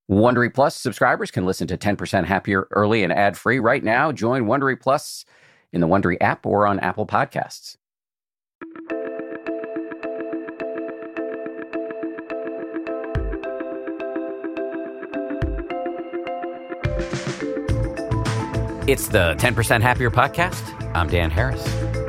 Wondery Plus subscribers can listen to 10% Happier early and ad-free right now. Join Wondery Plus in the Wondery app or on Apple Podcasts. It's the 10% Happier podcast. I'm Dan Harris.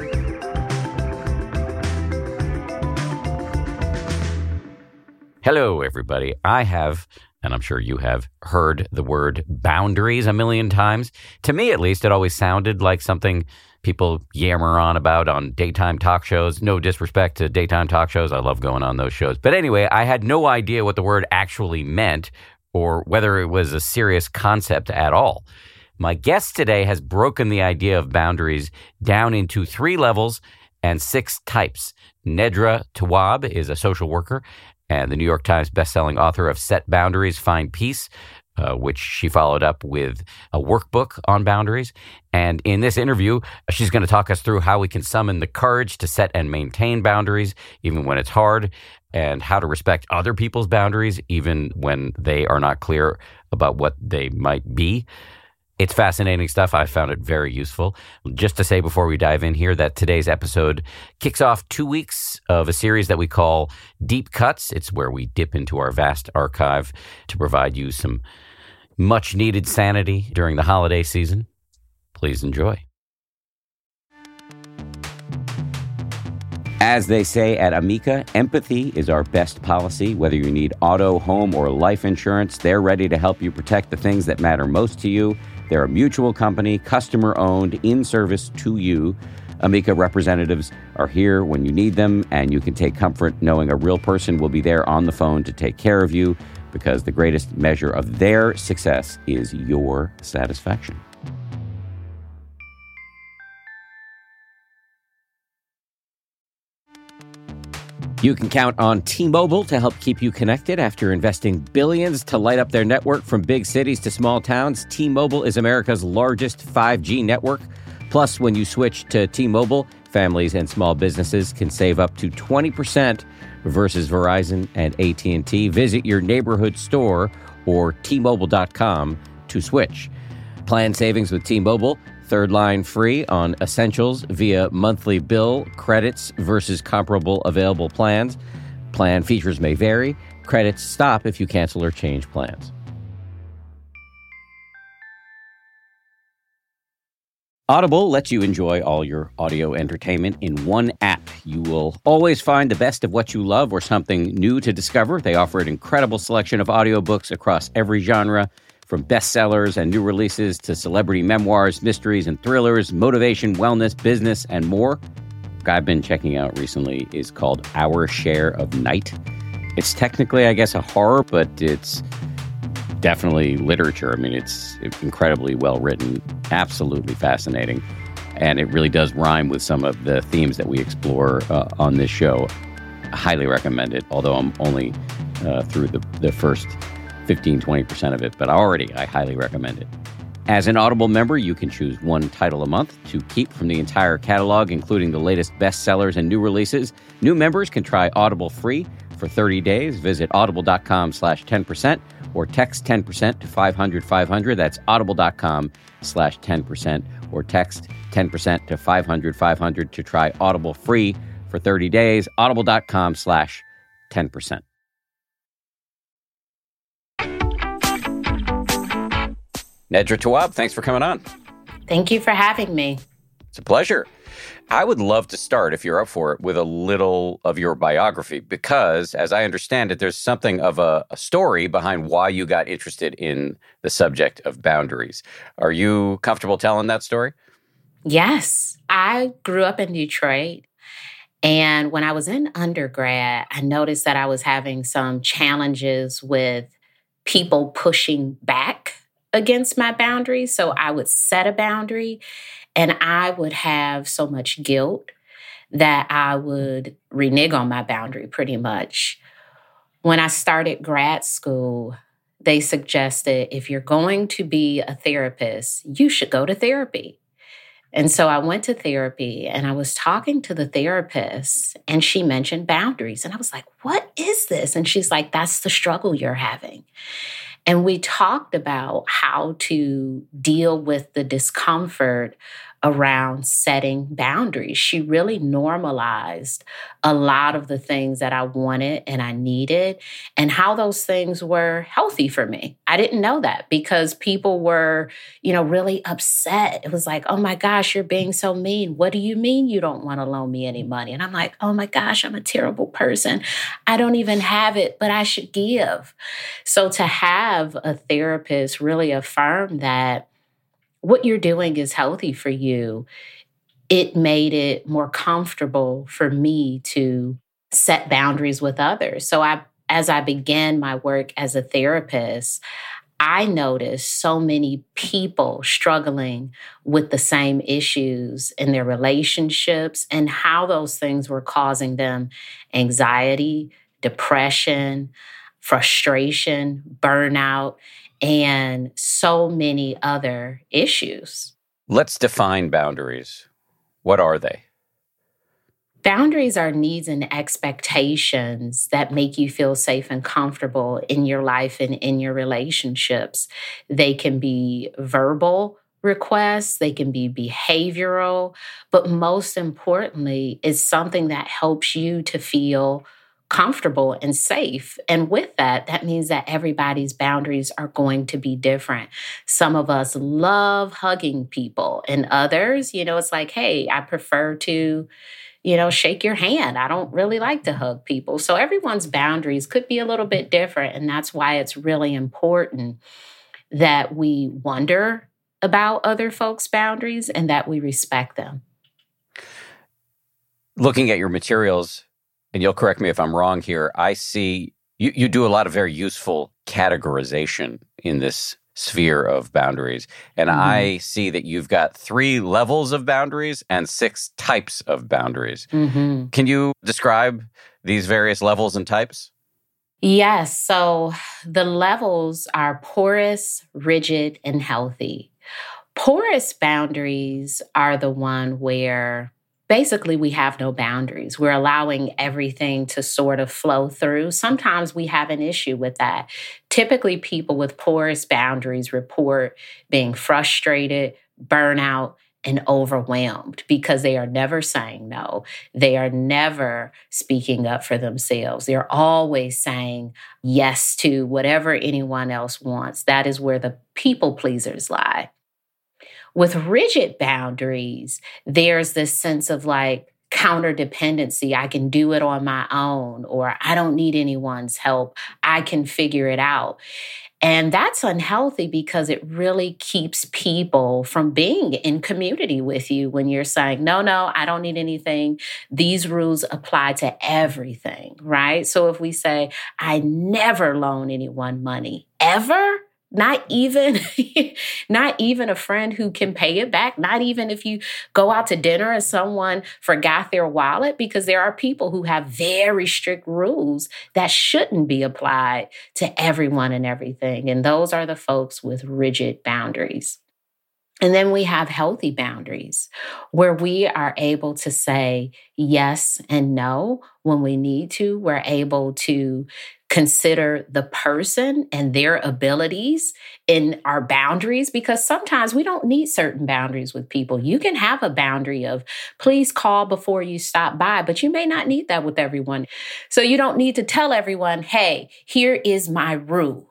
Hello, everybody. I have, and I'm sure you have, heard the word boundaries a million times. To me, at least, it always sounded like something people yammer on about on daytime talk shows. No disrespect to daytime talk shows. I love going on those shows. But anyway, I had no idea what the word actually meant or whether it was a serious concept at all. My guest today has broken the idea of boundaries down into 3 levels and 6 types. Nedra Tawwab is a social worker and the New York Times bestselling author of Set Boundaries, Find Peace, which she followed up with a workbook on boundaries. And in this interview, she's going to talk us through how we can summon the courage to set and maintain boundaries, even when it's hard, and how to respect other people's boundaries, even when they are not clear about what they might be. It's fascinating stuff. I found it very useful. Just to say before we dive in here that today's episode kicks off 2 weeks of a series that we call Deep Cuts. It's where we dip into our vast archive to provide you some much needed sanity during the holiday season. Please enjoy. As they say at Amica, empathy is our best policy. Whether you need auto, home, or life insurance, they're ready to help you protect the things that matter most to you. They're a mutual company, customer-owned, in service to you. Amica representatives are here when you need them, and you can take comfort knowing a real person will be there on the phone to take care of you, because the greatest measure of their success is your satisfaction. You can count on T-Mobile to help keep you connected. After investing billions to light up their network from big cities to small towns, T-Mobile is America's largest 5G network. Plus, when you switch to T-Mobile, families and small businesses can save up to 20% versus Verizon and AT&T. Visit your neighborhood store or T-Mobile.com to switch. Plan savings with T-Mobile. Third line free on essentials via monthly bill credits versus comparable available plans. Plan features may vary. Credits stop if you cancel or change plans. Audible lets you enjoy all your audio entertainment in one app. You will always find the best of what you love or something new to discover. They offer an incredible selection of audiobooks across every genre, from bestsellers and new releases to celebrity memoirs, mysteries and thrillers, motivation, wellness, business, and more. What I've been checking out recently is called Our Share of Night. It's technically, I guess, a horror, but it's definitely literature. I mean, it's incredibly well written, absolutely fascinating, and it really does rhyme with some of the themes that we explore on this show. I highly recommend it, although I'm only through the first 15-20% of it, but I highly recommend it. As an Audible member, you can choose one title a month to keep from the entire catalog, including the latest bestsellers and new releases. New members can try Audible free for 30 days. Visit audible.com/10% or text 10% to 500-500. That's audible.com/10% or text 10% to 500-500 to try Audible free for 30 days. Audible.com/10%. Nedra Tawwab, thanks for coming on. Thank you for having me. It's a pleasure. I would love to start, if you're up for it, with a little of your biography, because, as I understand it, there's something of a story behind why you got interested in the subject of boundaries. Are you comfortable telling that story? Yes. I grew up in Detroit, and when I was in undergrad, I noticed that I was having some challenges with people pushing back against my boundaries. So I would set a boundary and I would have so much guilt that I would renege on my boundary pretty much. When I started grad school, they suggested if you're going to be a therapist, you should go to therapy. And so I went to therapy and I was talking to the therapist and she mentioned boundaries. And I was like, what is this? And she's like, that's the struggle you're having. And we talked about how to deal with the discomfort around setting boundaries. She really normalized a lot of the things that I wanted and I needed and how those things were healthy for me. I didn't know that because people were, really upset. It was like, oh my gosh, you're being so mean. What do you mean you don't want to loan me any money? And I'm like, oh my gosh, I'm a terrible person. I don't even have it, but I should give. So to have a therapist really affirm that what you're doing is healthy for you, it made it more comfortable for me to set boundaries with others. So as I began my work as a therapist, I noticed so many people struggling with the same issues in their relationships and how those things were causing them anxiety, depression, frustration, burnout, and so many other issues. Let's define boundaries. What are they? Boundaries are needs and expectations that make you feel safe and comfortable in your life and in your relationships. They can be verbal requests, they can be behavioral, but most importantly, it's something that helps you to feel comfortable and safe. And with that, that means that everybody's boundaries are going to be different. Some of us love hugging people, and others, it's like, hey, I prefer to, shake your hand. I don't really like to hug people. So everyone's boundaries could be a little bit different. And that's why it's really important that we wonder about other folks' boundaries and that we respect them. Looking at your materials, and you'll correct me if I'm wrong here, I see you do a lot of very useful categorization in this sphere of boundaries. And I see that you've got 3 levels of boundaries and 6 types of boundaries. Can you describe these various levels and types? Yes. So the levels are porous, rigid, and healthy. Porous boundaries are the one where basically we have no boundaries. We're allowing everything to sort of flow through. Sometimes we have an issue with that. Typically, people with porous boundaries report being frustrated, burnout, and overwhelmed because they are never saying no. They are never speaking up for themselves. They're always saying yes to whatever anyone else wants. That is where the people pleasers lie. With rigid boundaries, there's this sense of like counter dependency. I can do it on my own, or I don't need anyone's help. I can figure it out. And that's unhealthy because it really keeps people from being in community with you when you're saying, no, I don't need anything. These rules apply to everything, right? So if we say, I never loan anyone money, ever? Not even a friend who can pay it back. Not even if you go out to dinner and someone forgot their wallet, because there are people who have very strict rules that shouldn't be applied to everyone and everything. And those are the folks with rigid boundaries. And then we have healthy boundaries where we are able to say yes and no when we need to. We're able to consider the person and their abilities in our boundaries, because sometimes we don't need certain boundaries with people. You can have a boundary of please call before you stop by, but you may not need that with everyone. So you don't need to tell everyone, hey, here is my rule.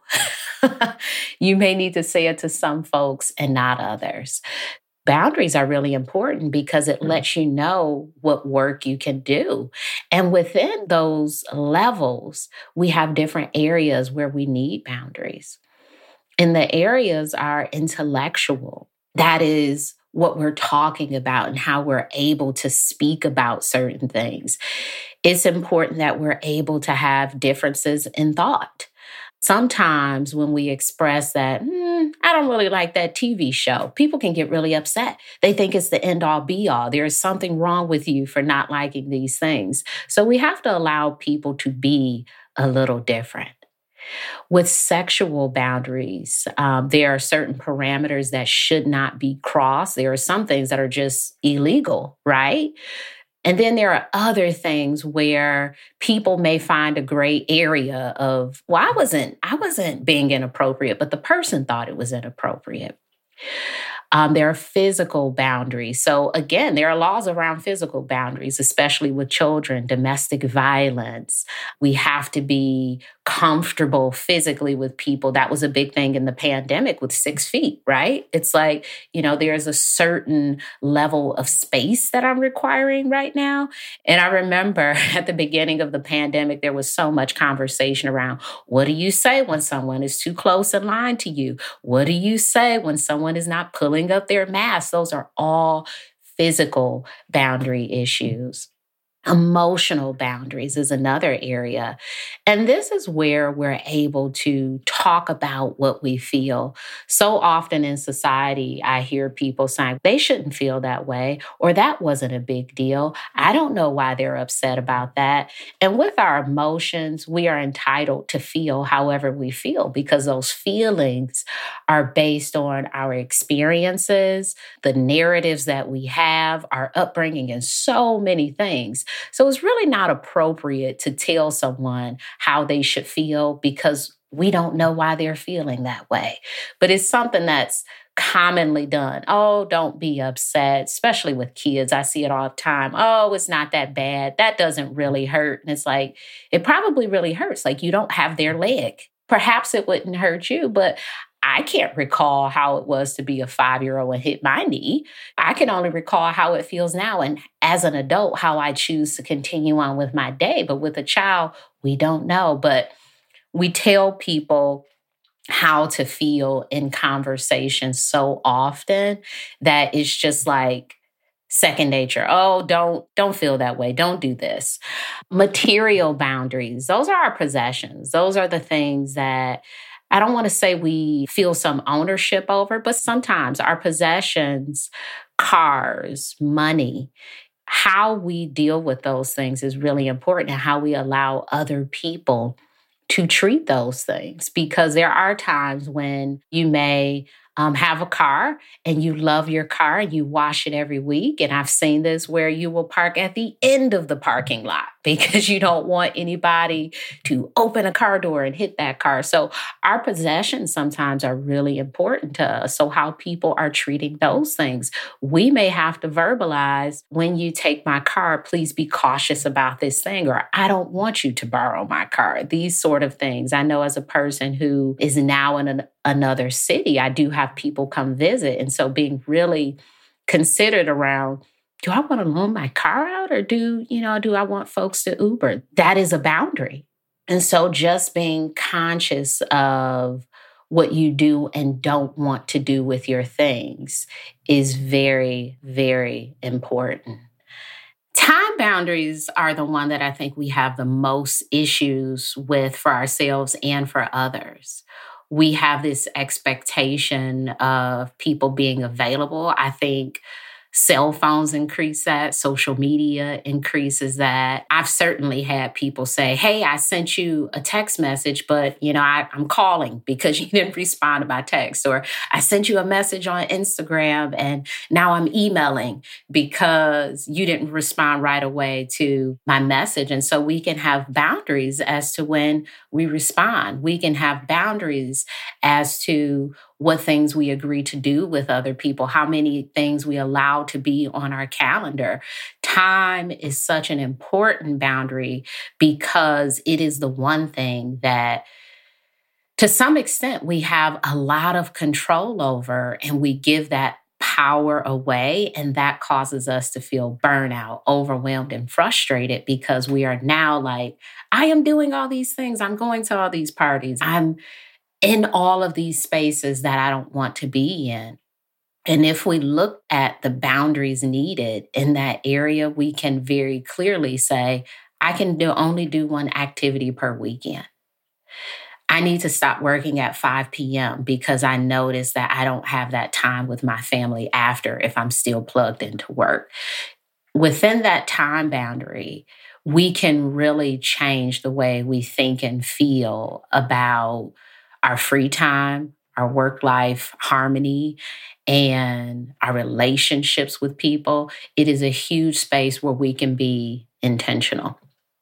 You may need to say it to some folks and not others. Boundaries are really important because it lets you know what work you can do. And within those levels, we have different areas where we need boundaries. And the areas are intellectual. That is what we're talking about and how we're able to speak about certain things. It's important that we're able to have differences in thought. Sometimes when we express that, I don't really like that TV show, people can get really upset. They think it's the end all be all. There is something wrong with you for not liking these things. So we have to allow people to be a little different. With sexual boundaries, there are certain parameters that should not be crossed. There are some things that are just illegal, right? And then there are other things where people may find a gray area of, well, I wasn't being inappropriate, but the person thought it was inappropriate. There are physical boundaries. So again, there are laws around physical boundaries, especially with children, domestic violence. We have to be comfortable physically with people. That was a big thing in the pandemic with 6 feet, right? It's like, there's a certain level of space that I'm requiring right now. And I remember at the beginning of the pandemic, there was so much conversation around, what do you say when someone is too close in line to you? What do you say when someone is not pulling up their mask? Those are all physical boundary issues. Emotional boundaries is another area. And this is where we're able to talk about what we feel. So often in society, I hear people saying they shouldn't feel that way, or that wasn't a big deal. I don't know why they're upset about that. And with our emotions, we are entitled to feel however we feel because those feelings are based on our experiences, the narratives that we have, our upbringing, and so many things. So it's really not appropriate to tell someone how they should feel because we don't know why they're feeling that way. But it's something that's commonly done. Oh, don't be upset, especially with kids. I see it all the time. Oh, it's not that bad. That doesn't really hurt. And it's like, it probably really hurts. Like you don't have their leg. Perhaps it wouldn't hurt you, but I can't recall how it was to be a 5-year-old and hit my knee. I can only recall how it feels now. And as an adult, how I choose to continue on with my day. But with a child, we don't know. But we tell people how to feel in conversation so often that it's just like second nature. Oh, don't feel that way. Don't do this. Material boundaries. Those are our possessions. Those are the things that I don't want to say we feel some ownership over, but sometimes our possessions, cars, money, how we deal with those things is really important and how we allow other people to treat those things. Because there are times when you may have a car and you love your car and you wash it every week. And I've seen this where you will park at the end of the parking lot because you don't want anybody to open a car door and hit that car. So our possessions sometimes are really important to us. So how people are treating those things, we may have to verbalize, when you take my car, please be cautious about this thing, or I don't want you to borrow my car. These sort of things. I know as a person who is now in another city, I do have people come visit. And so being really considered around, do I want to loan my car out or do I want folks to Uber? That is a boundary. And so just being conscious of what you do and don't want to do with your things is very, very important. Time boundaries are the one that I think we have the most issues with for ourselves and for others. We have this expectation of people being available. I think cell phones increase that. Social media increases that. I've certainly had people say, hey, I sent you a text message, but I'm calling because you didn't respond to my text. Or I sent you a message on Instagram and now I'm emailing because you didn't respond right away to my message. And so we can have boundaries as to when we respond. We can have boundaries as to what things we agree to do with other people, how many things we allow to be on our calendar. Time is such an important boundary because it is the one thing that, to some extent, we have a lot of control over, and we give that power away, and that causes us to feel burnout, overwhelmed, and frustrated because we are now like, I am doing all these things. I'm going to all these parties. I'm in all of these spaces that I don't want to be in. And if we look at the boundaries needed in that area, we can very clearly say, I can only do one activity per weekend. I need to stop working at 5 p.m. because I notice that I don't have that time with my family after if I'm still plugged into work. Within that time boundary, we can really change the way we think and feel about our free time, our work life harmony, and our relationships with people, it is a huge space where we can be intentional.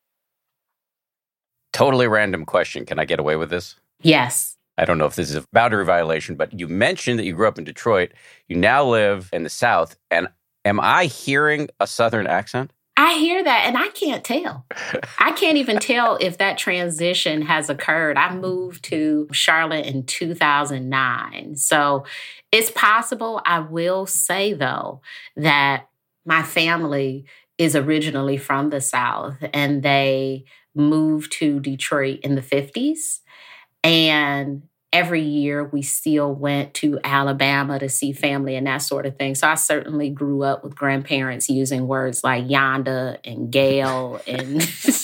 Totally random question. Can I get away with this? Yes. I don't know if this is a boundary violation, but you mentioned that you grew up in Detroit. You now live in the South. And am I hearing a Southern accent? I hear that, and I can't tell. I can't even tell if that transition has occurred. I moved to Charlotte in 2009. So it's possible. I will say, though, that my family is originally from the South, and they moved to Detroit in the 50s. And every year we still went to Alabama to see family and that sort of thing. So I certainly grew up with grandparents using words like yonda and Gail and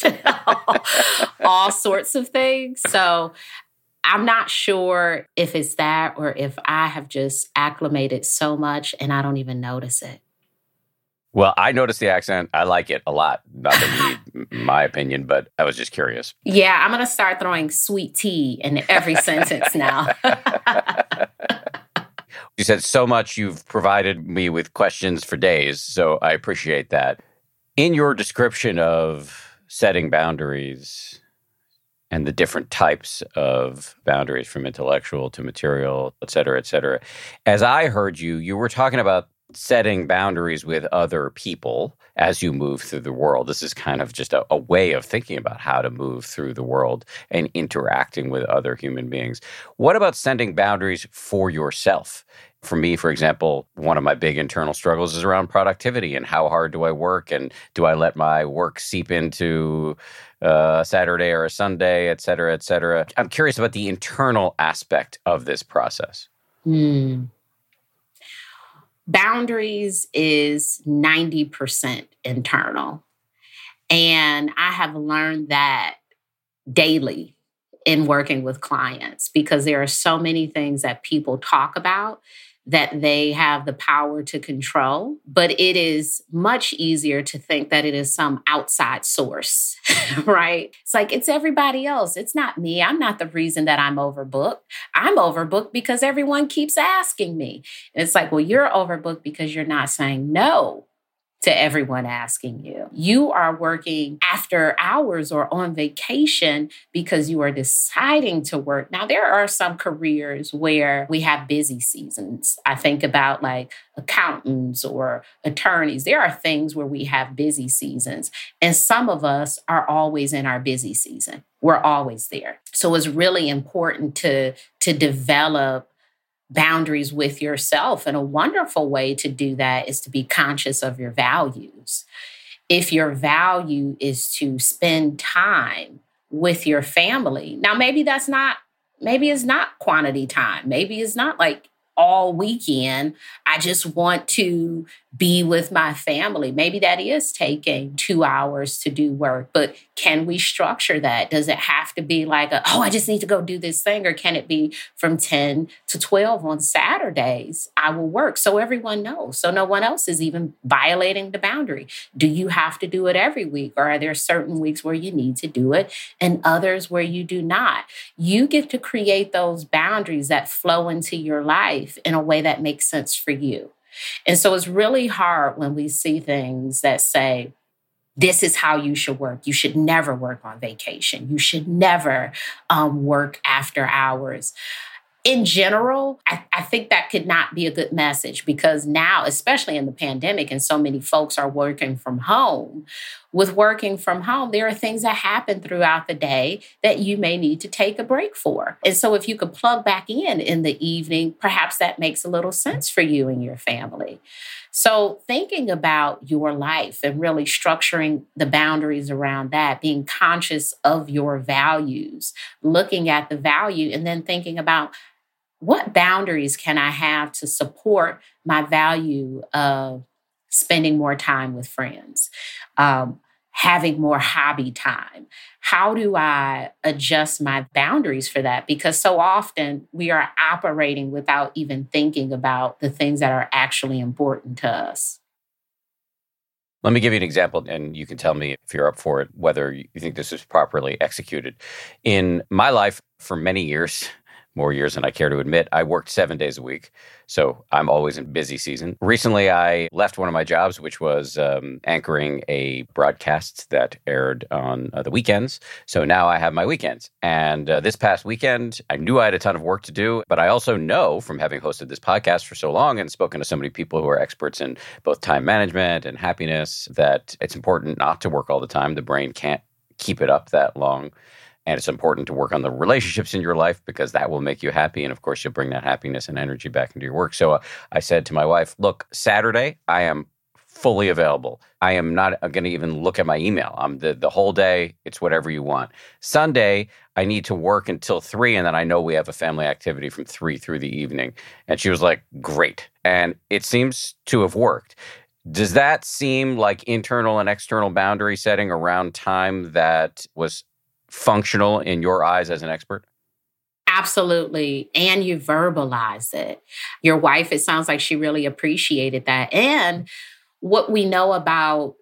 all sorts of things. So I'm not sure if it's that or if I have just acclimated so much and I don't even notice it. Well, I noticed the accent. I like it a lot. Not that you need my opinion, but I was just curious. Yeah, I'm going to start throwing sweet tea in every sentence now. You said so much. You've provided me with questions for days, so I appreciate that. In your description of setting boundaries and the different types of boundaries from intellectual to material, et cetera, as I heard you, you were talking about setting boundaries with other people as you move through the world. This is kind of just a way of thinking about how to move through the world and interacting with other human beings. What about setting boundaries for yourself? For me, for example, one of my big internal struggles is around productivity and how hard do I work and do I let my work seep into a Saturday or a Sunday, et cetera, et cetera. I'm curious about the internal aspect of this process. Boundaries is 90% internal. And I have learned that daily in working with clients because there are so many things that people talk about that they have the power to control, but it is much easier to think that it is some outside source, right? It's like, it's everybody else. It's not me. I'm not the reason that I'm overbooked. I'm overbooked because everyone keeps asking me. And it's like, well, you're overbooked because you're not saying no to everyone asking you. You are working after hours or on vacation because you are deciding to work. Now, there are some careers where we have busy seasons. I think about like accountants or attorneys. There are things where we have busy seasons. And some of us are always in our busy season. We're always there. So it's really important to develop boundaries with yourself. And a wonderful way to do that is to be conscious of your values. If your value is to spend time with your family, now maybe it's not quantity time. Maybe it's not like all weekend. I just want to be with my family. Maybe that is taking 2 hours to do work, but can we structure that? Does it have to be like I just need to go do this thing? Or can it be from 10 to 12 on Saturdays? I will work so everyone knows. So no one else is even violating the boundary. Do you have to do it every week? Or are there certain weeks where you need to do it and others where you do not? You get to create those boundaries that flow into your life in a way that makes sense for you. And so it's really hard when we see things that say, this is how you should work. You should never work on vacation. You should never work after hours. In general, I think that could not be a good message because now, especially in the pandemic, and so many folks are working from home. With working from home, there are things that happen throughout the day that you may need to take a break for. And so if you could plug back in the evening, perhaps that makes a little sense for you and your family. So thinking about your life and really structuring the boundaries around that, being conscious of your values, looking at the value, and then thinking about what boundaries can I have to support my value of spending more time with friends, having more hobby time? How do I adjust my boundaries for that? Because so often we are operating without even thinking about the things that are actually important to us. Let me give you an example, and you can tell me if you're up for it, whether you think this is properly executed. In my life, for many years, more years than I care to admit. I worked 7 days a week, so I'm always in busy season. Recently, I left one of my jobs, which was anchoring a broadcast that aired on the weekends. So now I have my weekends. And this past weekend, I knew I had a ton of work to do, but I also know from having hosted this podcast for so long and spoken to so many people who are experts in both time management and happiness that it's important not to work all the time. The brain can't keep it up that long. And it's important to work on the relationships in your life because that will make you happy. And of course, you'll bring that happiness and energy back into your work. So I said to my wife, look, Saturday, I am fully available. I am not going to even look at my email. I'm the whole day. It's whatever you want. Sunday, I need to work until 3. And then I know we have a family activity from 3 through the evening. And she was like, great. And it seems to have worked. Does that seem like internal and external boundary setting around time that was functional in your eyes as an expert? Absolutely. And you verbalize it. Your wife, it sounds like she really appreciated that. And what we know about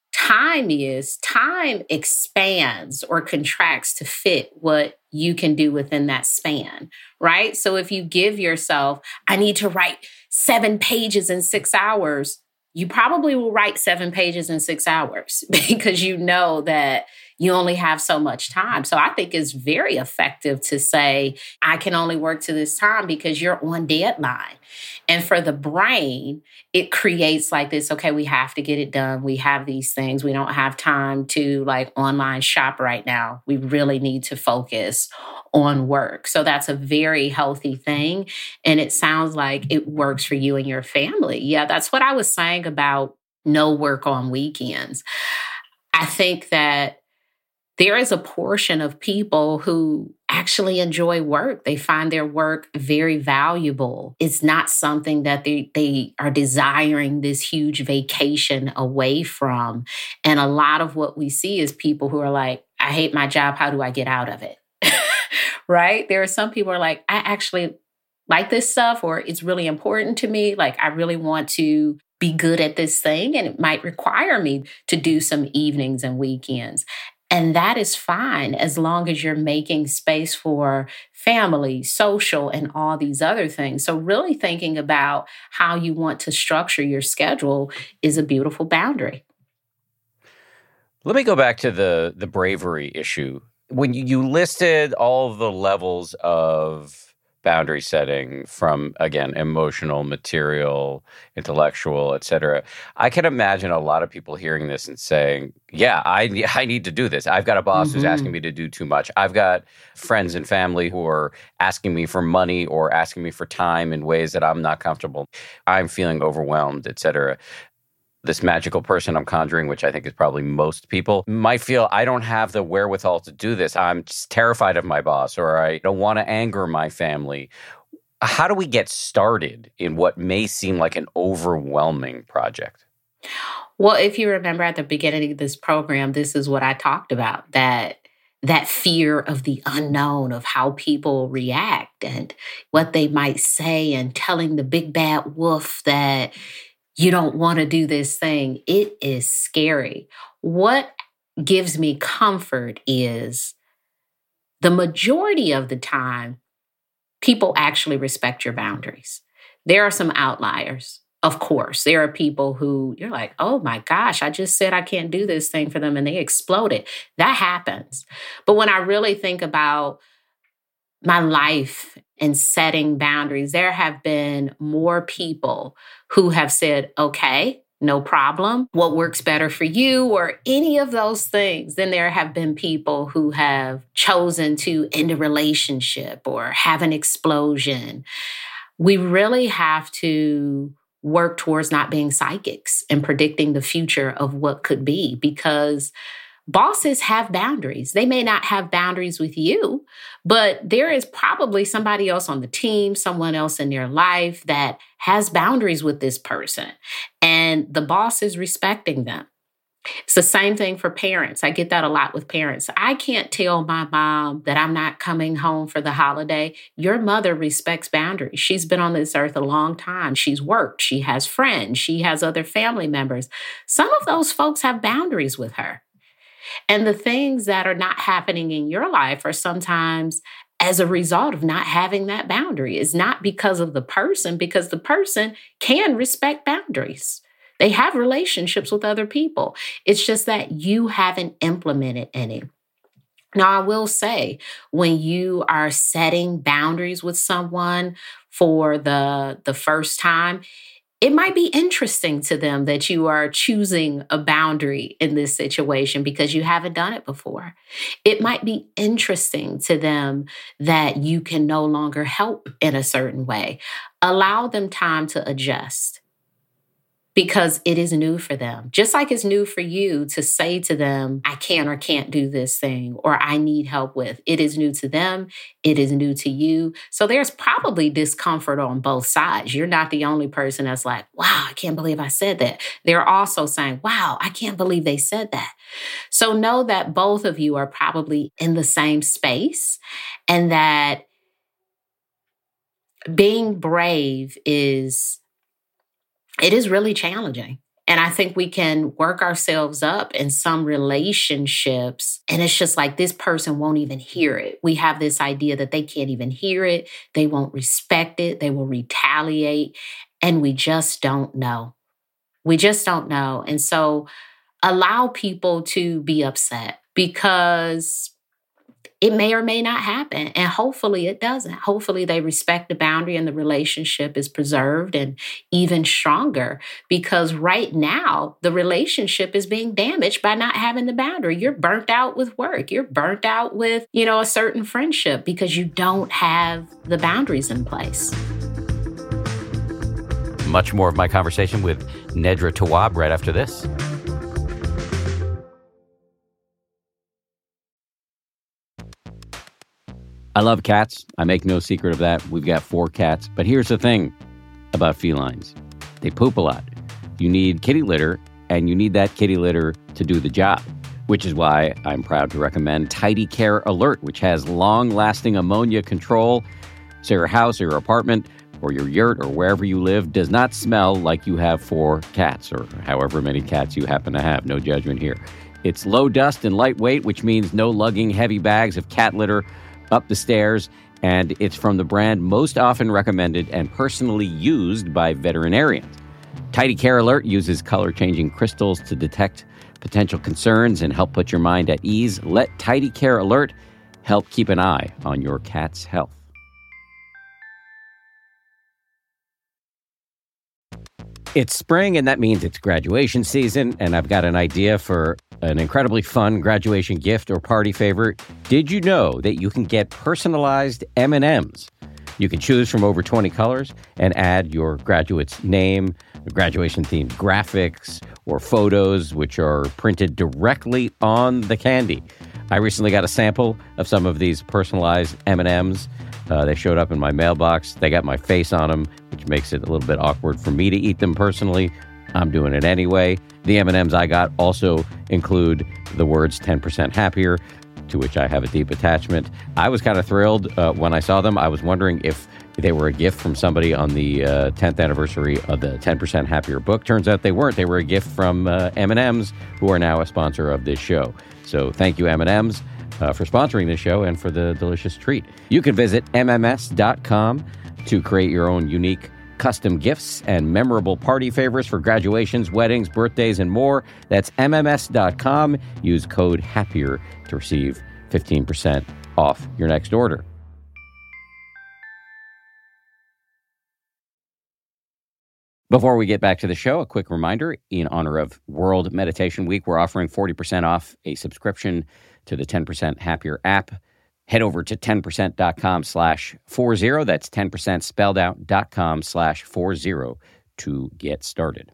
time is time expands or contracts to fit what you can do within that span, right? So if you give yourself, I need to write 7 pages in 6 hours, you probably will write 7 pages in 6 hours because you know that you only have so much time. So I think it's very effective to say, I can only work to this time because you're on deadline. And for the brain, it creates like this, okay, we have to get it done. We have these things. We don't have time to like online shop right now. We really need to focus on work. So that's a very healthy thing. And it sounds like it works for you and your family. Yeah, that's what I was saying about no work on weekends. I think that there is a portion of people who actually enjoy work. They find their work very valuable. It's not something that they are desiring this huge vacation away from. And a lot of what we see is people who are like, I hate my job. How do I get out of it? Right? There are some people who are like, I actually like this stuff, or it's really important to me. Like, I really want to be good at this thing, and it might require me to do some evenings and weekends. And that is fine as long as you're making space for family, social, and all these other things. So really thinking about how you want to structure your schedule is a beautiful boundary. Let me go back to the bravery issue. When you listed all of the levels of boundary setting from, again, emotional, material, intellectual, et cetera, I can imagine a lot of people hearing this and saying, yeah, I need to do this. I've got a boss who's asking me to do too much. I've got friends and family who are asking me for money or asking me for time in ways that I'm not comfortable. I'm feeling overwhelmed, et cetera. This magical person I'm conjuring, which I think is probably most people, might feel I don't have the wherewithal to do this. I'm just terrified of my boss, or I don't want to anger my family. How do we get started in what may seem like an overwhelming project? Well, if you remember at the beginning of this program, this is what I talked about, that fear of the unknown, of how people react and what they might say, and telling the big bad wolf that you don't want to do this thing. It is scary. What gives me comfort is the majority of the time, people actually respect your boundaries. There are some outliers. Of course, there are people who you're like, oh my gosh, I just said I can't do this thing for them and they exploded. That happens. But when I really think about my life and setting boundaries, there have been more people who have said, okay, no problem. What works better for you, or any of those things. Then there have been people who have chosen to end a relationship or have an explosion. We really have to work towards not being psychics and predicting the future of what could be, because bosses have boundaries. They may not have boundaries with you, but there is probably somebody else on the team, someone else in their life that has boundaries with this person, and the boss is respecting them. It's the same thing for parents. I get that a lot with parents. I can't tell my mom that I'm not coming home for the holiday. Your mother respects boundaries. She's been on this earth a long time. She's worked. She has friends. She has other family members. Some of those folks have boundaries with her. And the things that are not happening in your life are sometimes as a result of not having that boundary. It's not because of the person, because the person can respect boundaries. They have relationships with other people. It's just that you haven't implemented any. Now, I will say, when you are setting boundaries with someone for the first time, it might be interesting to them that you are choosing a boundary in this situation because you haven't done it before. It might be interesting to them that you can no longer help in a certain way. Allow them time to adjust, because it is new for them. Just like it's new for you to say to them, I can or can't do this thing, or I need help with. It is new to them. It is new to you. So there's probably discomfort on both sides. You're not the only person that's like, wow, I can't believe I said that. They're also saying, wow, I can't believe they said that. So know that both of you are probably in the same space, and that being brave is really challenging. And I think we can work ourselves up in some relationships, and it's just like this person won't even hear it. We have this idea that they can't even hear it. They won't respect it. They will retaliate. And we just don't know. We just don't know. And so allow people to be upset, because it may or may not happen. And hopefully it doesn't. Hopefully they respect the boundary and the relationship is preserved and even stronger, because right now the relationship is being damaged by not having the boundary. You're burnt out with work. You're burnt out with, a certain friendship because you don't have the boundaries in place. Much more of my conversation with Nedra Tawwab right after this. I love cats. I make no secret of that. We've got 4 cats. But here's the thing about felines. They poop a lot. You need kitty litter, and you need that kitty litter to do the job, which is why I'm proud to recommend Tidy Care Alert, which has long-lasting ammonia control, so your house or your apartment or your yurt or wherever you live does not smell like you have 4 cats or however many cats you happen to have. No judgment here. It's low dust and lightweight, which means no lugging heavy bags of cat litter up the stairs, and it's from the brand most often recommended and personally used by veterinarians. Tidy Care Alert uses color-changing crystals to detect potential concerns and help put your mind at ease. Let Tidy Care Alert help keep an eye on your cat's health. It's spring, and that means it's graduation season, and I've got an idea for an incredibly fun graduation gift or party favorite. Did you know that you can get personalized M&Ms? You can choose from over 20 colors and add your graduate's name, graduation-themed graphics, or photos, which are printed directly on the candy. I recently got a sample of some of these personalized M&Ms. They showed up in my mailbox. They got my face on them, which makes it a little bit awkward for me to eat them personally. I'm doing it anyway. The M&Ms I got also include the words 10% happier, to which I have a deep attachment. I was kind of thrilled when I saw them. I was wondering if they were a gift from somebody on the 10th anniversary of the 10% Happier book. Turns out they weren't. They were a gift from M&Ms, who are now a sponsor of this show. So thank you, M&Ms. For sponsoring this show and for the delicious treat. You can visit MMS.com to create your own unique custom gifts and memorable party favorites for graduations, weddings, birthdays, and more. That's MMS.com. Use code HAPPIER to receive 15% off your next order. Before we get back to the show, a quick reminder, in honor of World Meditation Week, we're offering 40% off a subscription to the 10% Happier app. Head over to 10%.com/40. That's 10% spelled out.com/40 to get started.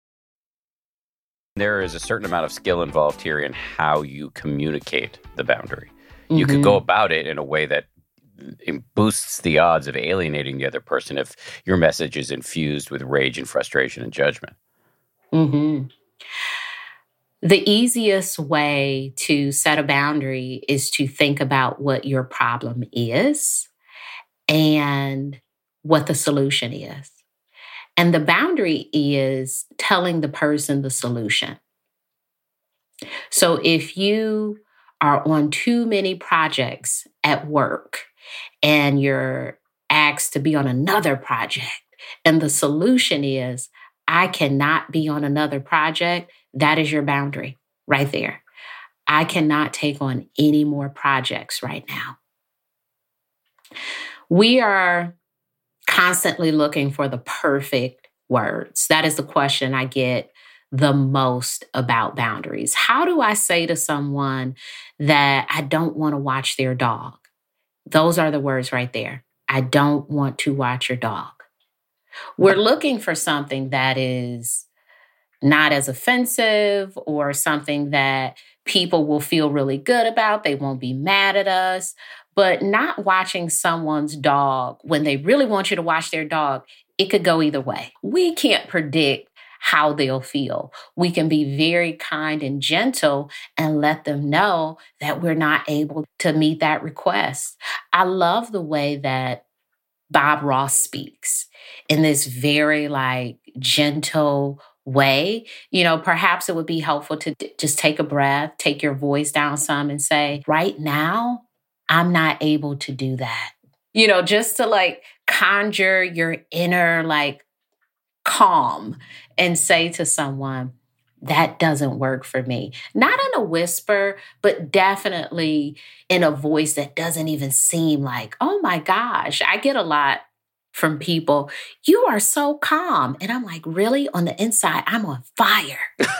There is a certain amount of skill involved here in how you communicate the boundary. Mm-hmm. You could go about it in a way that it boosts the odds of alienating the other person if your message is infused with rage and frustration and judgment. Mm-hmm. The easiest way to set a boundary is to think about what your problem is and what the solution is. And the boundary is telling the person the solution. So if you are on too many projects at work and you're asked to be on another project. And the solution is, I cannot be on another project. That is your boundary right there. I cannot take on any more projects right now. We are constantly looking for the perfect words. That is the question I get the most about boundaries. How do I say to someone that I don't want to watch their dog? Those are the words right there. I don't want to watch your dog. We're looking for something that is not as offensive or something that people will feel really good about. They won't be mad at us. But not watching someone's dog when they really want you to watch their dog, it could go either way. We can't predict how they'll feel. We can be very kind and gentle and let them know that we're not able to meet that request. I love the way that Bob Ross speaks in this very gentle way. Perhaps it would be helpful to just take a breath, take your voice down some and say, right now, I'm not able to do that. Just to conjure your inner calm and say to someone, that doesn't work for me. Not in a whisper, but definitely in a voice that doesn't even seem like, oh my gosh. I get a lot from people, you are so calm. And I'm like, really? On the inside, I'm on fire.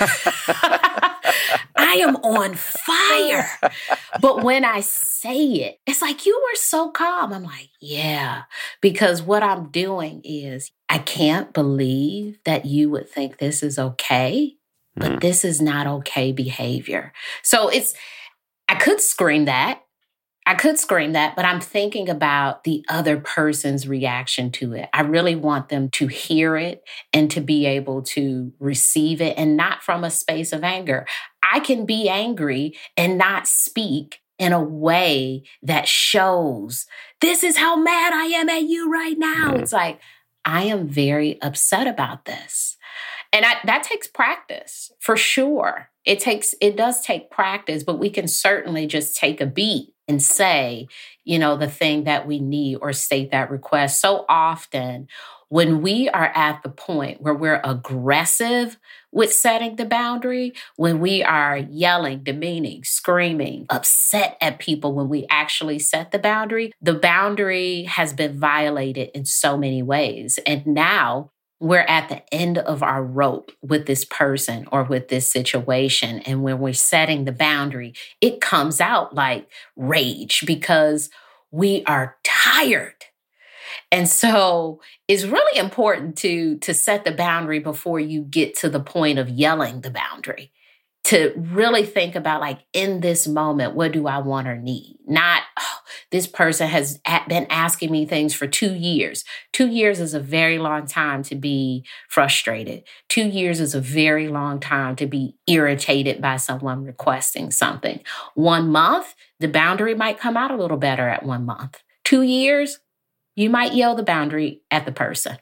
I am on fire. But when I say it, it's like, you are so calm. I'm like, yeah, because what I'm doing is, I can't believe that you would think this is okay, but this is not okay behavior. So I could scream that. But I'm thinking about the other person's reaction to it. I really want them to hear it and to be able to receive it, and not from a space of anger. I can be angry and not speak in a way that shows, this is how mad I am at you right now. It's like, I am very upset about this. And that takes practice, for sure. It does take practice, but we can certainly just take a beat and say, the thing that we need or state that request. So often when we are at the point where we're aggressive with setting the boundary, when we are yelling, demeaning, screaming, upset at people when we actually set the boundary has been violated in so many ways. And now we're at the end of our rope with this person or with this situation. And when we're setting the boundary, it comes out like rage because we are tired. And so it's really important to set the boundary before you get to the point of yelling the boundary. To really think about, in this moment, what do I want or need? Not, this person has been asking me things for 2 years. 2 years is a very long time to be frustrated. 2 years is a very long time to be irritated by someone requesting something. 1 month, the boundary might come out a little better at 1 month. 2 years, you might yell the boundary at the person.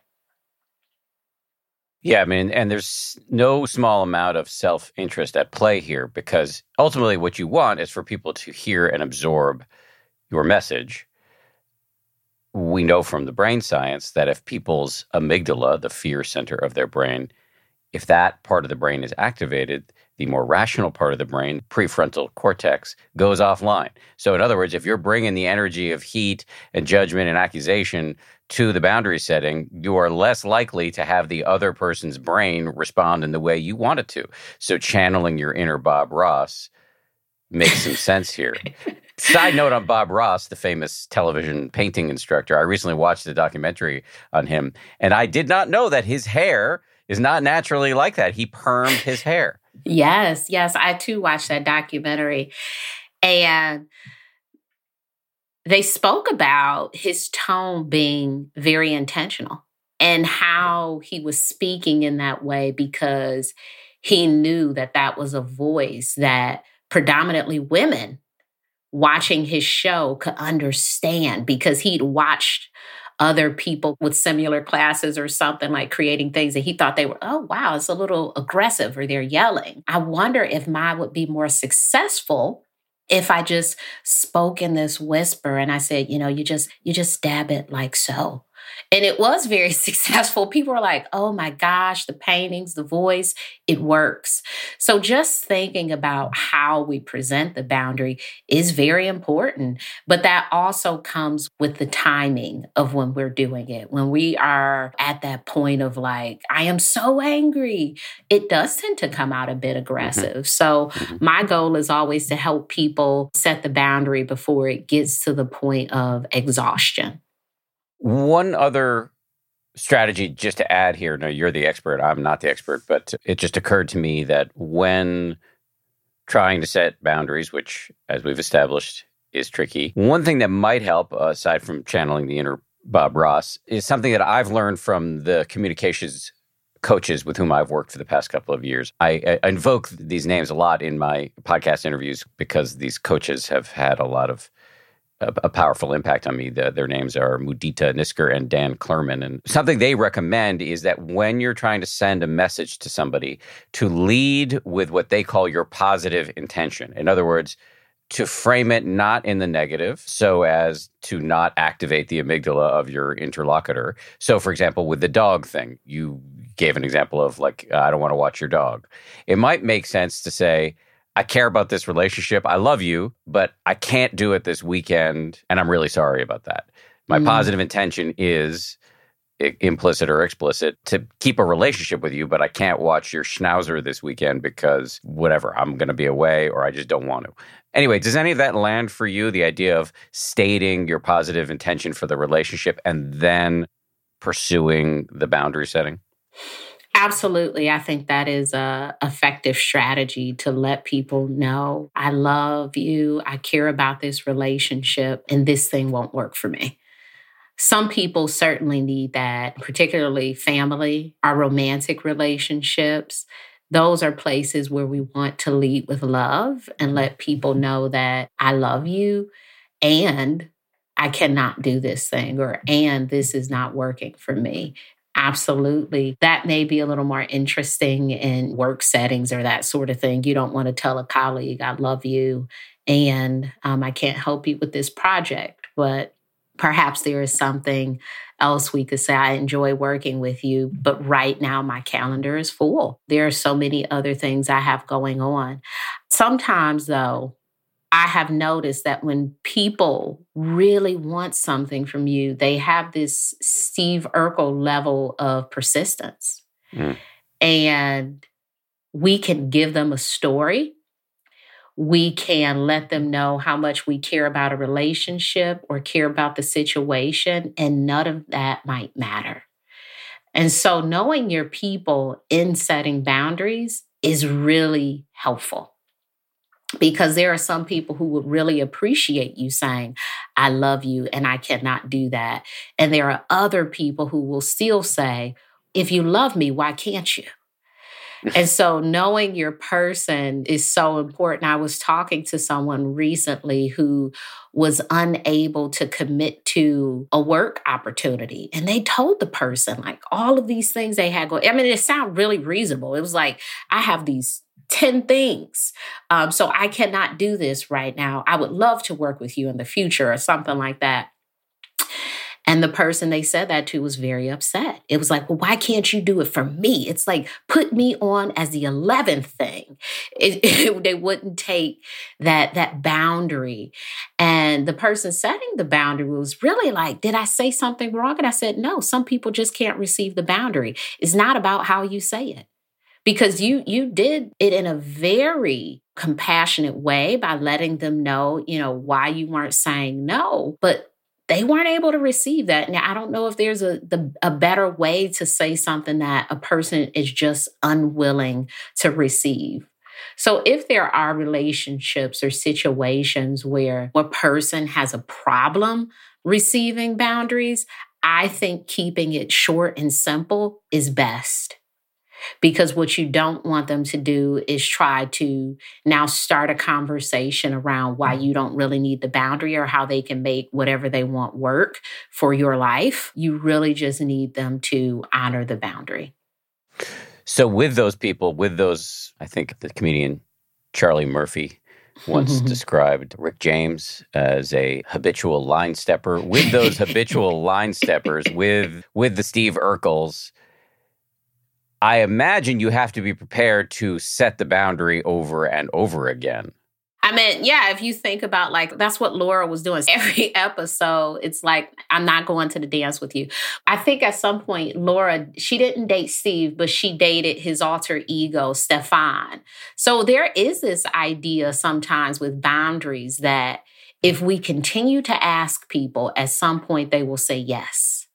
Yeah, and there's no small amount of self-interest at play here, because ultimately what you want is for people to hear and absorb your message. We know from the brain science that if people's amygdala, the fear center of their brain, if that part of the brain is activated, the more rational part of the brain, prefrontal cortex, goes offline. So in other words, if you're bringing the energy of heat and judgment and accusation to the boundary setting, you are less likely to have the other person's brain respond in the way you want it to. So channeling your inner Bob Ross makes some sense here. Side note on Bob Ross, the famous television painting instructor. I recently watched a documentary on him, and I did not know that his hair is not naturally like that. He permed his hair. Yes. I too watched that documentary. And they spoke about his tone being very intentional and how he was speaking in that way because he knew that that was a voice that predominantly women watching his show could understand, because he'd watched other people with similar classes or something, like creating things, and he thought they were, oh, wow, it's a little aggressive or they're yelling. I wonder if mine would be more successful If I just spoke in this whisper and I said, you just stab it like so. And it was very successful. People were like, oh my gosh, the paintings, the voice, it works. So just thinking about how we present the boundary is very important. But that also comes with the timing of when we're doing it. When we are at that point of like, I am so angry, it does tend to come out a bit aggressive. So my goal is always to help people set the boundary before it gets to the point of exhaustion. One other strategy just to add here. No, you're the expert. I'm not the expert, but it just occurred to me that when trying to set boundaries, which, as we've established, is tricky, one thing that might help, aside from channeling the inner Bob Ross, is something that I've learned from the communications coaches with whom I've worked for the past couple of years. I invoke these names a lot in my podcast interviews because these coaches have had a powerful impact on me. Their names are Mudita Nisker and Dan Klerman. And something they recommend is that when you're trying to send a message to somebody, to lead with what they call your positive intention. In other words, to frame it not in the negative so as to not activate the amygdala of your interlocutor. So, for example, with the dog thing, you gave an example of like, I don't want to watch your dog. It might make sense to say, I care about this relationship. I love you, but I can't do it this weekend, and I'm really sorry about that. My positive intention is implicit or explicit to keep a relationship with you, but I can't watch your schnauzer this weekend because whatever, I'm going to be away or I just don't want to. Anyway, does any of that land for you, the idea of stating your positive intention for the relationship and then pursuing the boundary setting? Absolutely. I think that is an effective strategy to let people know, I love you, I care about this relationship, and this thing won't work for me. Some people certainly need that, particularly family, our romantic relationships. Those are places where we want to lead with love and let people know that I love you and I cannot do this thing, and this is not working for me. Absolutely. That may be a little more interesting in work settings or that sort of thing. You don't want to tell a colleague, I love you, and I can't help you with this project. But perhaps there is something else we could say, I enjoy working with you, but right now my calendar is full. There are so many other things I have going on. Sometimes, though, I have noticed that when people really want something from you, they have this Steve Urkel level of persistence. And we can give them a story. We can let them know how much we care about a relationship or care about the situation, and none of that might matter. And so knowing your people in setting boundaries is really helpful. Because there are some people who would really appreciate you saying, I love you and I cannot do that. And there are other people who will still say, if you love me, why can't you? And so knowing your person is so important. I was talking to someone recently who was unable to commit to a work opportunity. And they told the person like all of these things they had going. I mean, it sounded really reasonable. It was like, I have these 10 things. So I cannot do this right now. I would love to work with you in the future or something like that. And the person they said that to was very upset. It was like, well, why can't you do it for me? It's like, put me on as the 11th thing. They wouldn't take that boundary. And the person setting the boundary was really like, did I say something wrong? And I said, no, some people just can't receive the boundary. It's not about how you say it. Because you did it in a very compassionate way by letting them know, why you weren't saying no, but they weren't able to receive that. Now, I don't know if there's a better way to say something that a person is just unwilling to receive. So if there are relationships or situations where a person has a problem receiving boundaries, I think keeping it short and simple is best. Because what you don't want them to do is try to now start a conversation around why you don't really need the boundary or how they can make whatever they want work for your life. You really just need them to honor the boundary. So with those people, I think the comedian Charlie Murphy once described Rick James as a habitual line stepper. With those habitual line steppers, with the Steve Urkels, I imagine you have to be prepared to set the boundary over and over again. I mean, yeah, if you think about like, that's what Laura was doing. Every episode, it's like, I'm not going to the dance with you. I think at some point, Laura, she didn't date Steve, but she dated his alter ego, Stefan. So there is this idea sometimes with boundaries that if we continue to ask people, at some point they will say yes.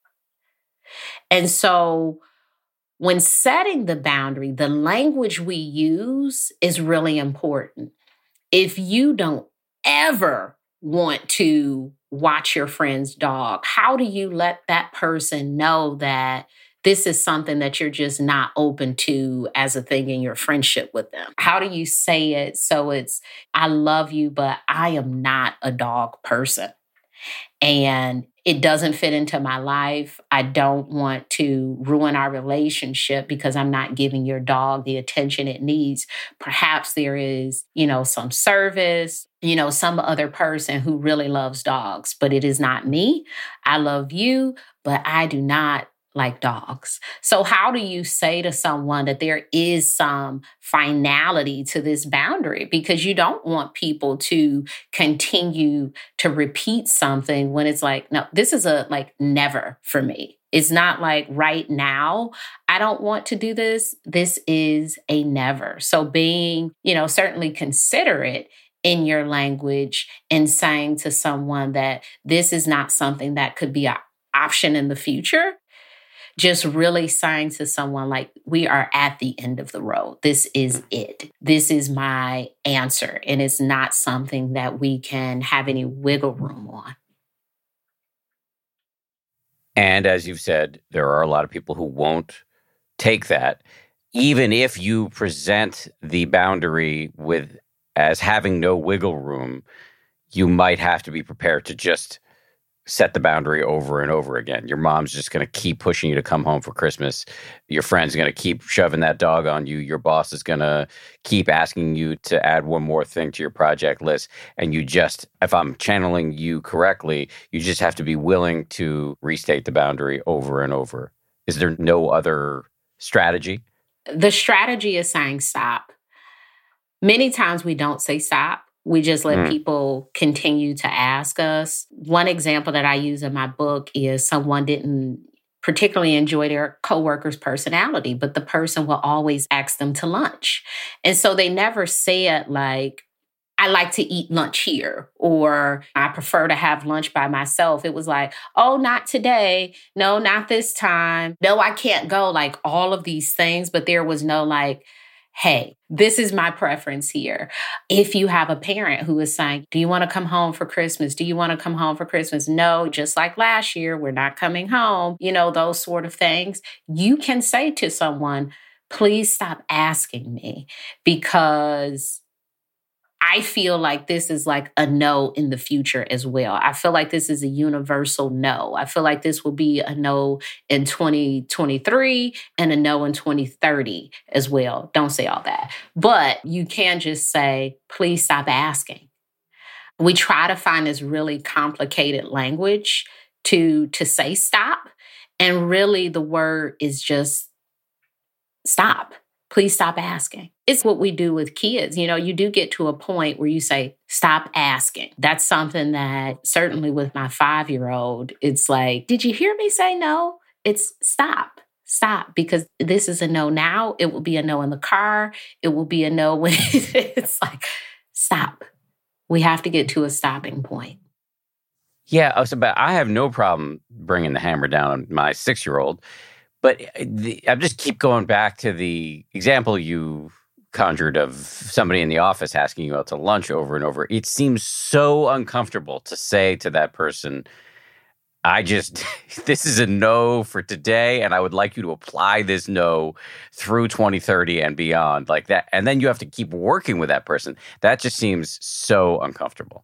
And so when setting the boundary, the language we use is really important. If you don't ever want to watch your friend's dog, how do you let that person know that this is something that you're just not open to as a thing in your friendship with them? How do you say it so it's, I love you, but I am not a dog person? And it doesn't fit into my life. I don't want to ruin our relationship because I'm not giving your dog the attention it needs. Perhaps there is, some service, some other person who really loves dogs, but it is not me. I love you, but I do not like dogs. So how do you say to someone that there is some finality to this boundary? Because you don't want people to continue to repeat something when it's like, no, this is a never for me. It's not like right now, I don't want to do this. This is a never. So being, certainly considerate in your language and saying to someone that this is not something that could be an option in the future. Just really saying to someone like, we are at the end of the road. This is it. This is my answer. And it's not something that we can have any wiggle room on. And as you've said, there are a lot of people who won't take that. Even if you present the boundary as having no wiggle room, you might have to be prepared to just set the boundary over and over again. Your mom's just going to keep pushing you to come home for Christmas. Your friend's going to keep shoving that dog on you. Your boss is going to keep asking you to add one more thing to your project list. And you just, if I'm channeling you correctly, you just have to be willing to restate the boundary over and over. Is there no other strategy? The strategy is saying stop. Many times we don't say stop. We just let people continue to ask us. One example that I use in my book is someone didn't particularly enjoy their coworker's personality, but the person will always ask them to lunch. And so they never said like, I like to eat lunch here, or I prefer to have lunch by myself. It was like, oh, not today. No, not this time. No, I can't go, like all of these things. But there was no like, hey, this is my preference here. If you have a parent who is saying, do you want to come home for Christmas? Do you want to come home for Christmas? No, just like last year, we're not coming home. Those sort of things. You can say to someone, please stop asking me because I feel like this is like a no in the future as well. I feel like this is a universal no. I feel like this will be a no in 2023 and a no in 2030 as well. Don't say all that. But you can just say, please stop asking. We try to find this really complicated language to say stop. And really the word is just stop. Please stop asking. It's what we do with kids. You do get to a point where you say, stop asking. That's something that certainly with my 5-year-old, it's like, did you hear me say no? It's stop, because this is a no now. It will be a no in the car. It will be a no when it's like, stop. We have to get to a stopping point. Yeah, but I have no problem bringing the hammer down on my 6-year-old. But I just keep going back to the example you conjured of somebody in the office asking you out to lunch over and over. It seems so uncomfortable to say to that person, this is a no for today, and I would like you to apply this no through 2030 and beyond, like that. And then you have to keep working with that person. That just seems so uncomfortable.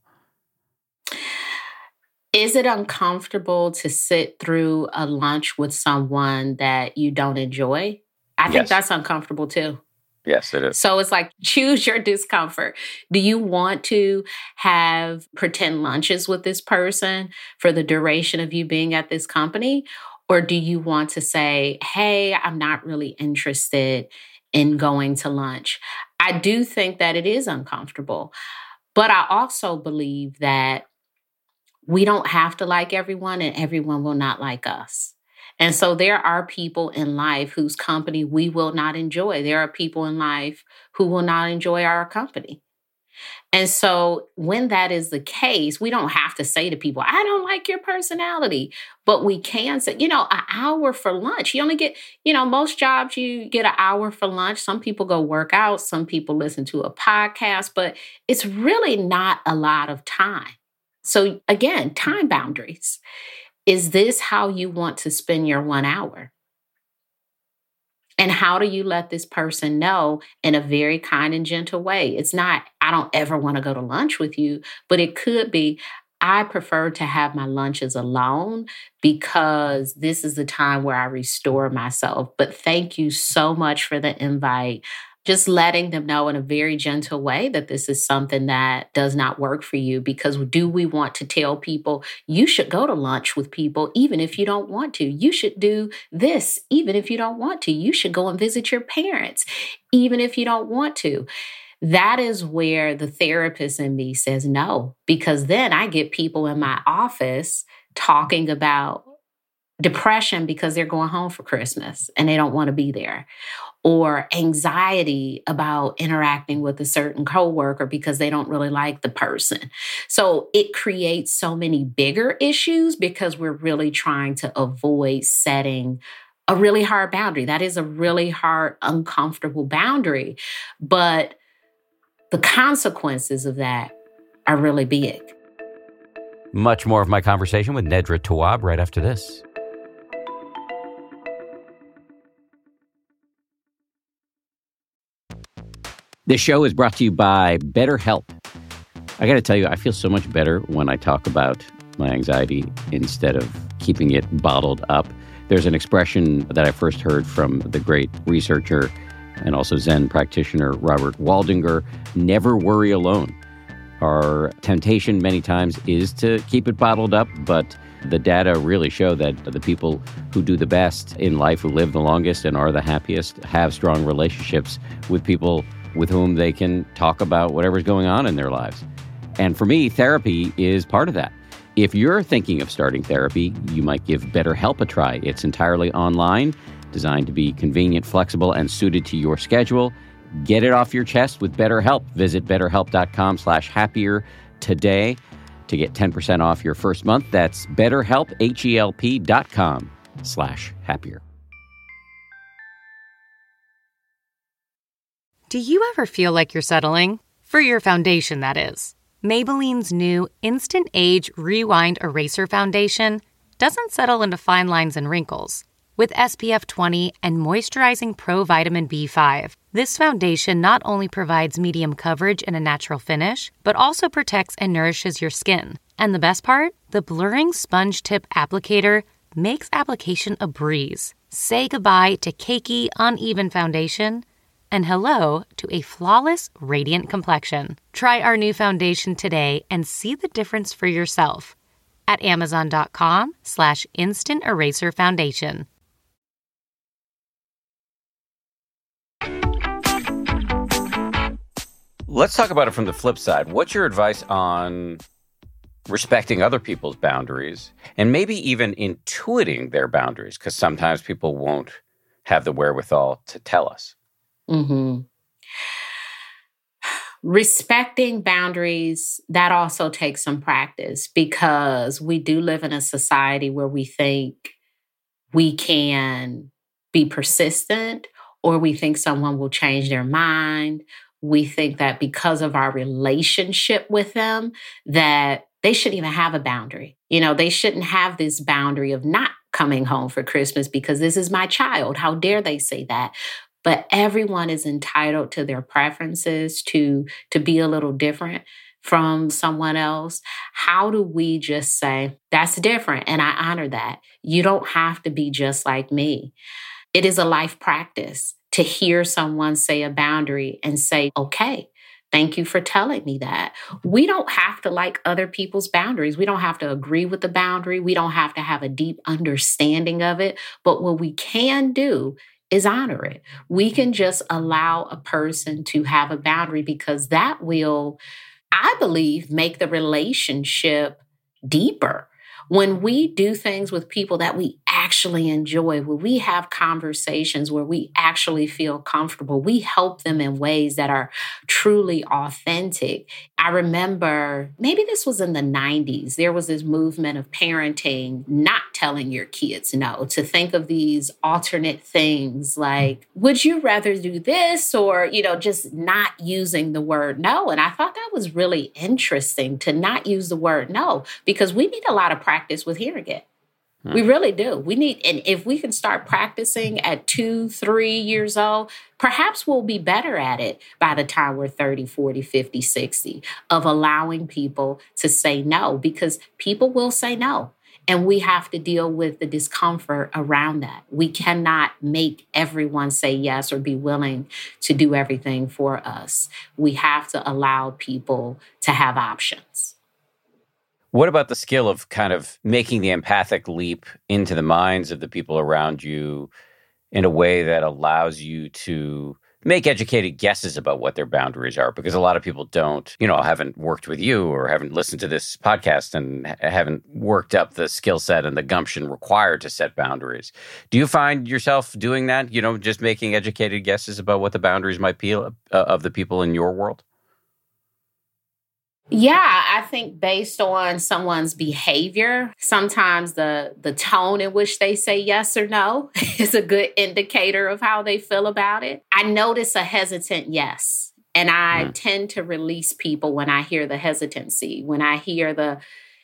Is it uncomfortable to sit through a lunch with someone that you don't enjoy? I think that's uncomfortable too. Yes, it is. So it's like, choose your discomfort. Do you want to have pretend lunches with this person for the duration of you being at this company? Or do you want to say, hey, I'm not really interested in going to lunch? I do think that it is uncomfortable, but I also believe that we don't have to like everyone and everyone will not like us. And so there are people in life whose company we will not enjoy. There are people in life who will not enjoy our company. And so when that is the case, we don't have to say to people, I don't like your personality, but we can say, an hour for lunch. You only get, most jobs you get an hour for lunch. Some people go work out. Some people listen to a podcast, but it's really not a lot of time. So again, time boundaries. Is this how you want to spend your 1 hour? And how do you let this person know in a very kind and gentle way? It's not, I don't ever want to go to lunch with you, but it could be, I prefer to have my lunches alone because this is the time where I restore myself. But thank you so much for the invite. Just letting them know in a very gentle way that this is something that does not work for you. Because do we want to tell people you should go to lunch with people even if you don't want to? You should do this even if you don't want to. You should go and visit your parents even if you don't want to. That is where the therapist in me says no, because then I get people in my office talking about depression because they're going home for Christmas and they don't want to be there, or anxiety about interacting with a certain coworker because they don't really like the person. So it creates so many bigger issues because we're really trying to avoid setting a really hard boundary. That is a really hard, uncomfortable boundary, but the consequences of that are really big. Much more of my conversation with Nedra Tawwab right after this. This show is brought to you by BetterHelp. I got to tell you, I feel so much better when I talk about my anxiety instead of keeping it bottled up. There's an expression that I first heard from the great researcher and also Zen practitioner Robert Waldinger: never worry alone. Our temptation many times is to keep it bottled up, but the data really show that the people who do the best in life, who live the longest and are the happiest, have strong relationships with people with whom they can talk about whatever's going on in their lives. And for me, therapy is part of that. If you're thinking of starting therapy, you might give BetterHelp a try. It's entirely online, designed to be convenient, flexible, and suited to your schedule. Get it off your chest with BetterHelp. Visit BetterHelp.com/happier today to get 10% off your first month. That's BetterHelp, HELP.com/happier. Do you ever feel like you're settling? For your foundation, that is. Maybelline's new Instant Age Rewind Eraser Foundation doesn't settle into fine lines and wrinkles. With SPF 20 and moisturizing Pro Vitamin B5, this foundation not only provides medium coverage and a natural finish, but also protects and nourishes your skin. And the best part? The blurring sponge tip applicator makes application a breeze. Say goodbye to cakey, uneven foundation and hello to a flawless, radiant complexion. Try our new foundation today and see the difference for yourself at Amazon.com/Instant Eraser Foundation. Let's talk about it from the flip side. What's your advice on respecting other people's boundaries and maybe even intuiting their boundaries? Because sometimes people won't have the wherewithal to tell us. Mm-hmm. Respecting boundaries, that also takes some practice because we do live in a society where we think we can be persistent or we think someone will change their mind. We think that because of our relationship with them, that they shouldn't even have a boundary. They shouldn't have this boundary of not coming home for Christmas because this is my child. How dare they say that? But everyone is entitled to their preferences, to be a little different from someone else. How do we just say, that's different and I honor that? You don't have to be just like me. It is a life practice to hear someone say a boundary and say, okay, thank you for telling me that. We don't have to like other people's boundaries. We don't have to agree with the boundary. We don't have to have a deep understanding of it. But what we can do is honor it. We can just allow a person to have a boundary because that will, I believe, make the relationship deeper. When we do things with people that we actually enjoy, when we have conversations where we actually feel comfortable, we help them in ways that are truly authentic. I remember, maybe this was in the 90s, there was this movement of parenting, not telling your kids no, to think of these alternate things like, would you rather do this? Or, just not using the word no. And I thought that was really interesting to not use the word no, because we need a lot of practice with hearing it. We really do. And if we can start practicing at 2, 3 years old, perhaps we'll be better at it by the time we're 30, 40, 50, 60, of allowing people to say no, because people will say no. And we have to deal with the discomfort around that. We cannot make everyone say yes or be willing to do everything for us. We have to allow people to have options. What about the skill of kind of making the empathic leap into the minds of the people around you in a way that allows you to make educated guesses about what their boundaries are? Because a lot of people don't, haven't worked with you or haven't listened to this podcast and haven't worked up the skill set and the gumption required to set boundaries. Do you find yourself doing that, just making educated guesses about what the boundaries might be of the people in your world? Yeah, I think based on someone's behavior, sometimes the tone in which they say yes or no is a good indicator of how they feel about it. I notice a hesitant yes, and I tend to release people when I hear the hesitancy. When I hear the,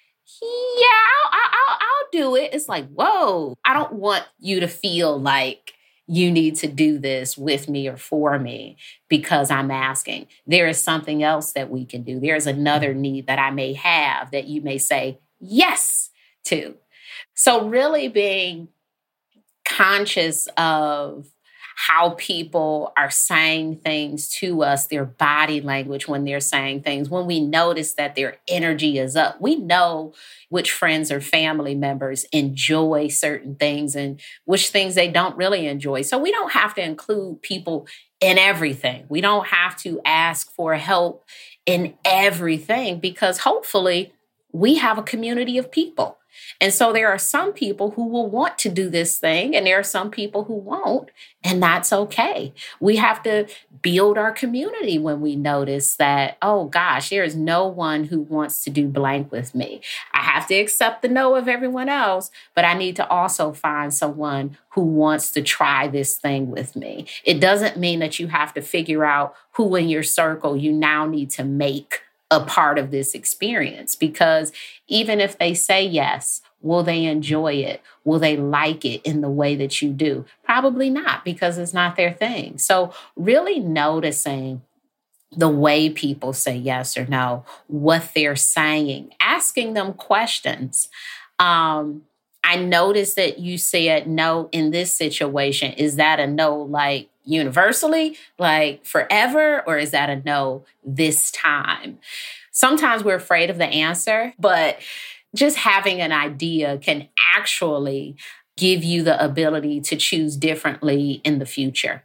I'll do it. It's like, whoa, I don't want you to feel like you need to do this with me or for me because I'm asking. There is something else that we can do. There's another need that I may have that you may say yes to. So really being conscious of how people are saying things to us, their body language when they're saying things, when we notice that their energy is up. We know which friends or family members enjoy certain things and which things they don't really enjoy. So we don't have to include people in everything. We don't have to ask for help in everything because hopefully we have a community of people. And so there are some people who will want to do this thing and there are some people who won't, and that's okay. We have to build our community when we notice that, oh gosh, there is no one who wants to do blank with me. I have to accept the no of everyone else, but I need to also find someone who wants to try this thing with me. It doesn't mean that you have to figure out who in your circle you now need to make a part of this experience, because even if they say yes, will they enjoy it? Will they like it in the way that you do? Probably not, because it's not their thing. So really noticing the way people say yes or no, what they're saying, asking them questions. I noticed that you said no in this situation. Is that a no like universally, like forever, or is that a no this time? Sometimes we're afraid of the answer, but just having an idea can actually give you the ability to choose differently in the future.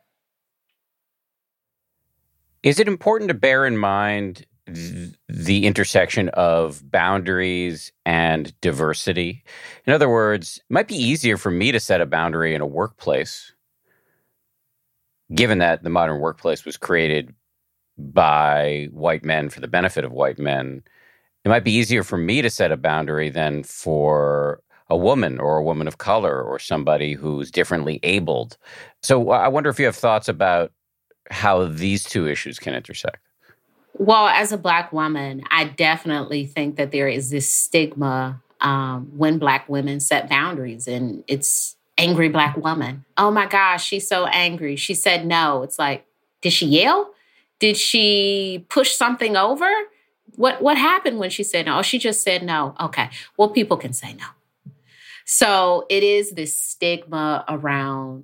Is it important to bear in mind the intersection of boundaries and diversity? In other words, it might be easier for me to set a boundary in a workplace, given that the modern workplace was created by white men for the benefit of white men. It might be easier for me to set a boundary than for a woman or a woman of color or somebody who's differently abled. So I wonder if you have thoughts about how these two issues can intersect. Well, as a Black woman, I definitely think that there is this stigma when Black women set boundaries, and it's angry Black woman. Oh my gosh, she's so angry. She said no. It's like, did she yell? Did she push something over? What happened when she said no? Oh, she just said no. Okay. Well, people can say no. So it is this stigma around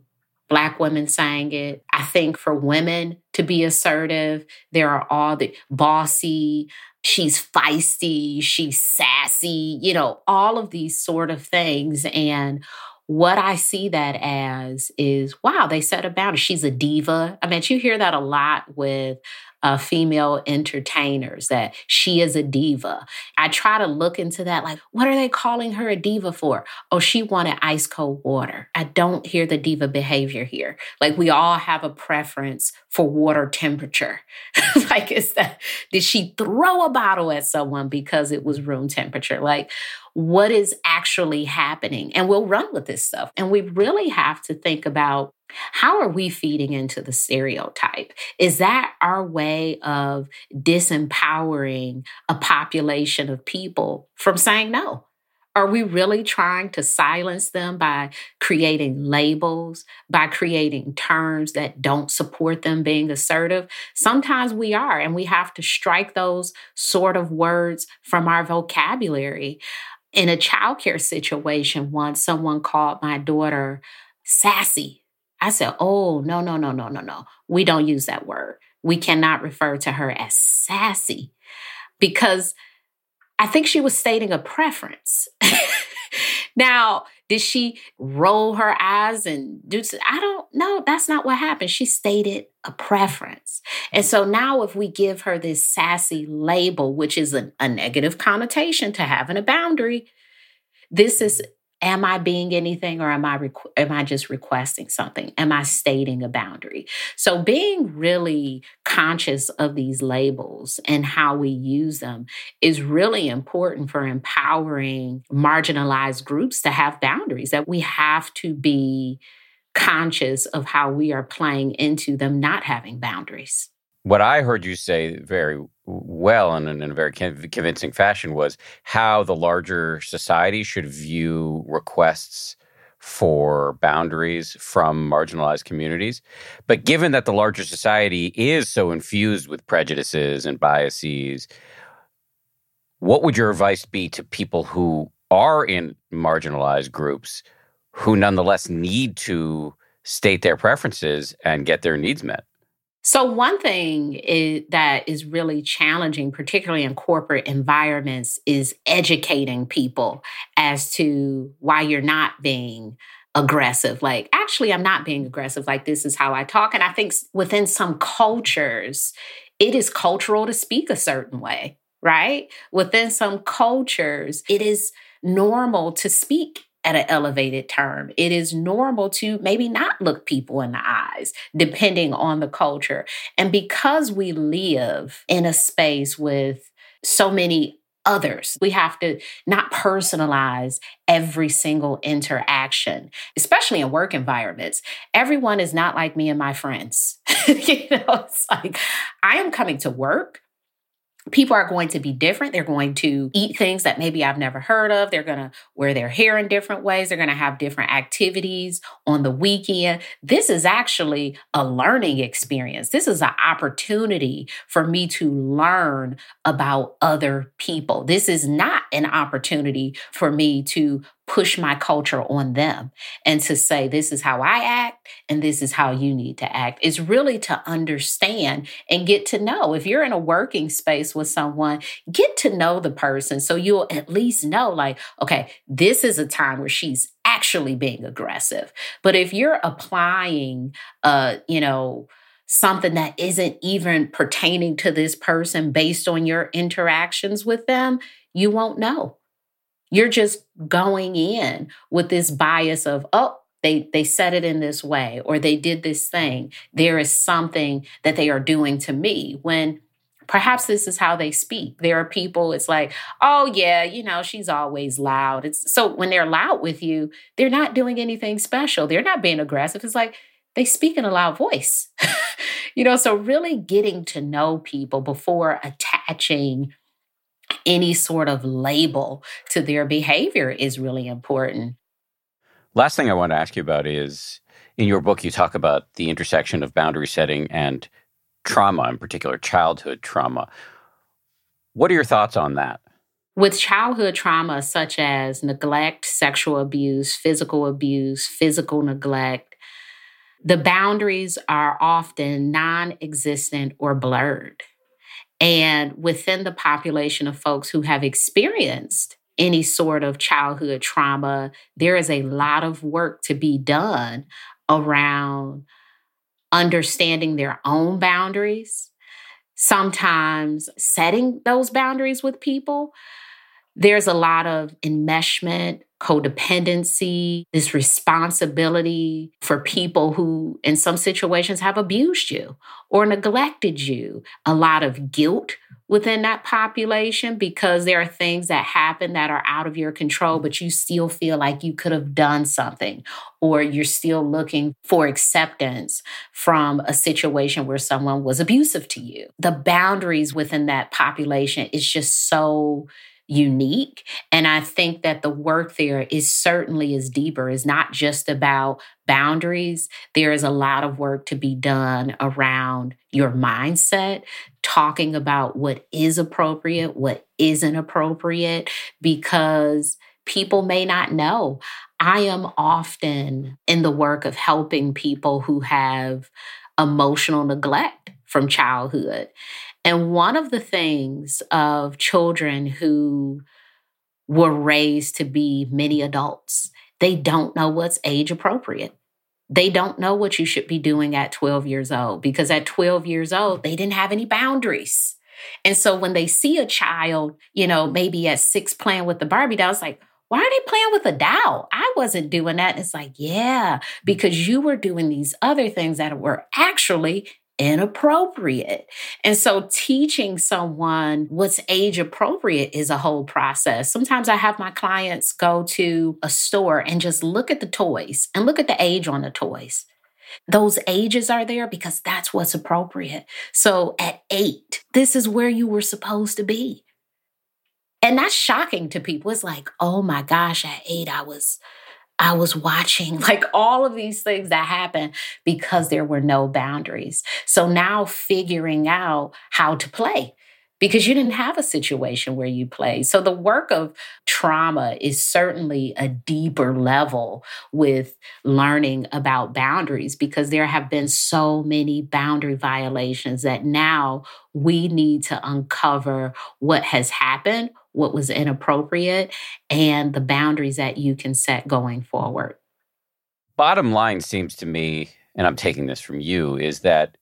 Black women saying it. I think for women to be assertive, there are all the bossy, she's feisty, she's sassy, all of these sort of things. And what I see that as is, wow, they set a boundary. She's a diva. I mean, you hear that a lot with female entertainers, that she is a diva. I try to look into that, like, what are they calling her a diva for? Oh, she wanted ice cold water. I don't hear the diva behavior here. Like, we all have a preference for water temperature. Like, did she throw a bottle at someone because it was room temperature? Like, what is actually happening? And we'll run with this stuff. And we really have to think about, how are we feeding into the stereotype? Is that our way of disempowering a population of people from saying no? Are we really trying to silence them by creating labels, by creating terms that don't support them being assertive? Sometimes we are, and we have to strike those sort of words from our vocabulary. In a childcare situation, once someone called my daughter sassy. I said, oh, no. We don't use that word. We cannot refer to her as sassy, because I think she was stating a preference. Now, did she roll her eyes and I don't know. That's not what happened. She stated a preference. And so now if we give her this sassy label, which is a negative connotation to having a boundary, this is, am I being anything, or am I just requesting something? Am I stating a boundary? So being really conscious of these labels and how we use them is really important for empowering marginalized groups to have boundaries, that we have to be conscious of how we are playing into them not having boundaries. What I heard you say very well and in a very convincing fashion was how the larger society should view requests for boundaries from marginalized communities. But given that the larger society is so infused with prejudices and biases, what would your advice be to people who are in marginalized groups who nonetheless need to state their preferences and get their needs met? So one thing that is really challenging, particularly in corporate environments, is educating people as to why you're not being aggressive. Like, actually, I'm not being aggressive. Like, this is how I talk. And I think within some cultures, it is cultural to speak a certain way, right? Within some cultures, it is normal to speak at an elevated term. It is normal to maybe not look people in the eyes, depending on the culture. And because we live in a space with so many others, we have to not personalize every single interaction, especially in work environments. Everyone is not like me and my friends. It's like, I am coming to work. People are going to be different. They're going to eat things that maybe I've never heard of. They're going to wear their hair in different ways. They're going to have different activities on the weekend. This is actually a learning experience. This is an opportunity for me to learn about other people. This is not an opportunity for me to push my culture on them and to say, this is how I act and this is how you need to act. It's really to understand and get to know. If you're in a working space with someone, get to know the person so you'll at least know, like, okay, this is a time where she's actually being aggressive. But if you're applying, something that isn't even pertaining to this person based on your interactions with them, you won't know. You're just going in with this bias of, oh, they said it in this way, or they did this thing. There is something that they are doing to me, when perhaps this is how they speak. There are people, it's like, oh yeah, she's always loud. So when they're loud with you, they're not doing anything special. They're not being aggressive. It's like they speak in a loud voice. So really getting to know people before attaching any sort of label to their behavior is really important. Last thing I want to ask you about is, in your book, you talk about the intersection of boundary setting and trauma, in particular childhood trauma. What are your thoughts on that? With childhood trauma, such as neglect, sexual abuse, physical neglect, the boundaries are often non-existent or blurred. And within the population of folks who have experienced any sort of childhood trauma, there is a lot of work to be done around understanding their own boundaries, sometimes setting those boundaries with people. There's a lot of enmeshment, codependency, this responsibility for people who, in some situations, have abused you or neglected you. A lot of guilt within that population because there are things that happen that are out of your control, but you still feel like you could have done something, or you're still looking for acceptance from a situation where someone was abusive to you. The boundaries within that population is just so unique. And I think that the work there is certainly is deeper. It's not just about boundaries. There is a lot of work to be done around your mindset, talking about what is appropriate, what isn't appropriate, because people may not know. I am often in the work of helping people who have emotional neglect from childhood. And one of the things of children who were raised to be many adults, they don't know what's age appropriate. They don't know what you should be doing at 12 years old, because at 12 years old, they didn't have any boundaries. And so when they see a child, maybe at 6 playing with the Barbie doll, it's like, why are they playing with a doll? I wasn't doing that. And it's like, yeah, because you were doing these other things that were actually inappropriate. And so teaching someone what's age appropriate is a whole process. Sometimes I have my clients go to a store and just look at the toys and look at the age on the toys. Those ages are there because that's what's appropriate. So at 8, this is where you were supposed to be. And that's shocking to people. It's like, oh my gosh, at 8, I was watching like all of these things that happen because there were no boundaries. So now figuring out how to play, because you didn't have a situation where you play. So the work of trauma is certainly a deeper level with learning about boundaries, because there have been so many boundary violations that now we need to uncover what has happened, what was inappropriate, and the boundaries that you can set going forward. Bottom line seems to me, and I'm taking this from you, is that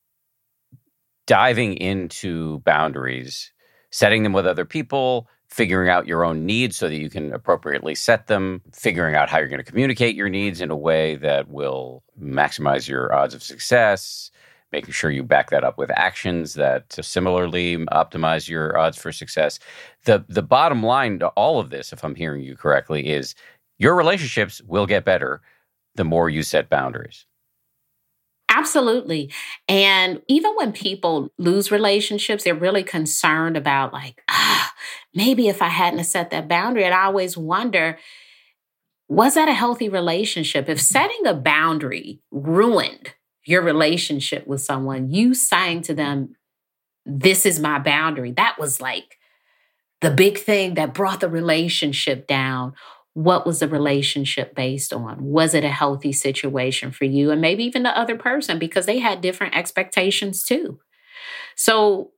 diving into boundaries, setting them with other people, figuring out your own needs so that you can appropriately set them, figuring out how you're going to communicate your needs in a way that will maximize your odds of success, making sure you back that up with actions that similarly optimize your odds for success. The bottom line to all of this, if I'm hearing you correctly, is your relationships will get better the more you set boundaries. Absolutely. And even when people lose relationships, they're really concerned about maybe if I hadn't set that boundary. And I always wonder, was that a healthy relationship? If setting a boundary ruined your relationship with someone, you saying to them, this is my boundary, that was like the big thing that brought the relationship down. What was the relationship based on? Was it a healthy situation for you? And maybe even the other person, because they had different expectations too. So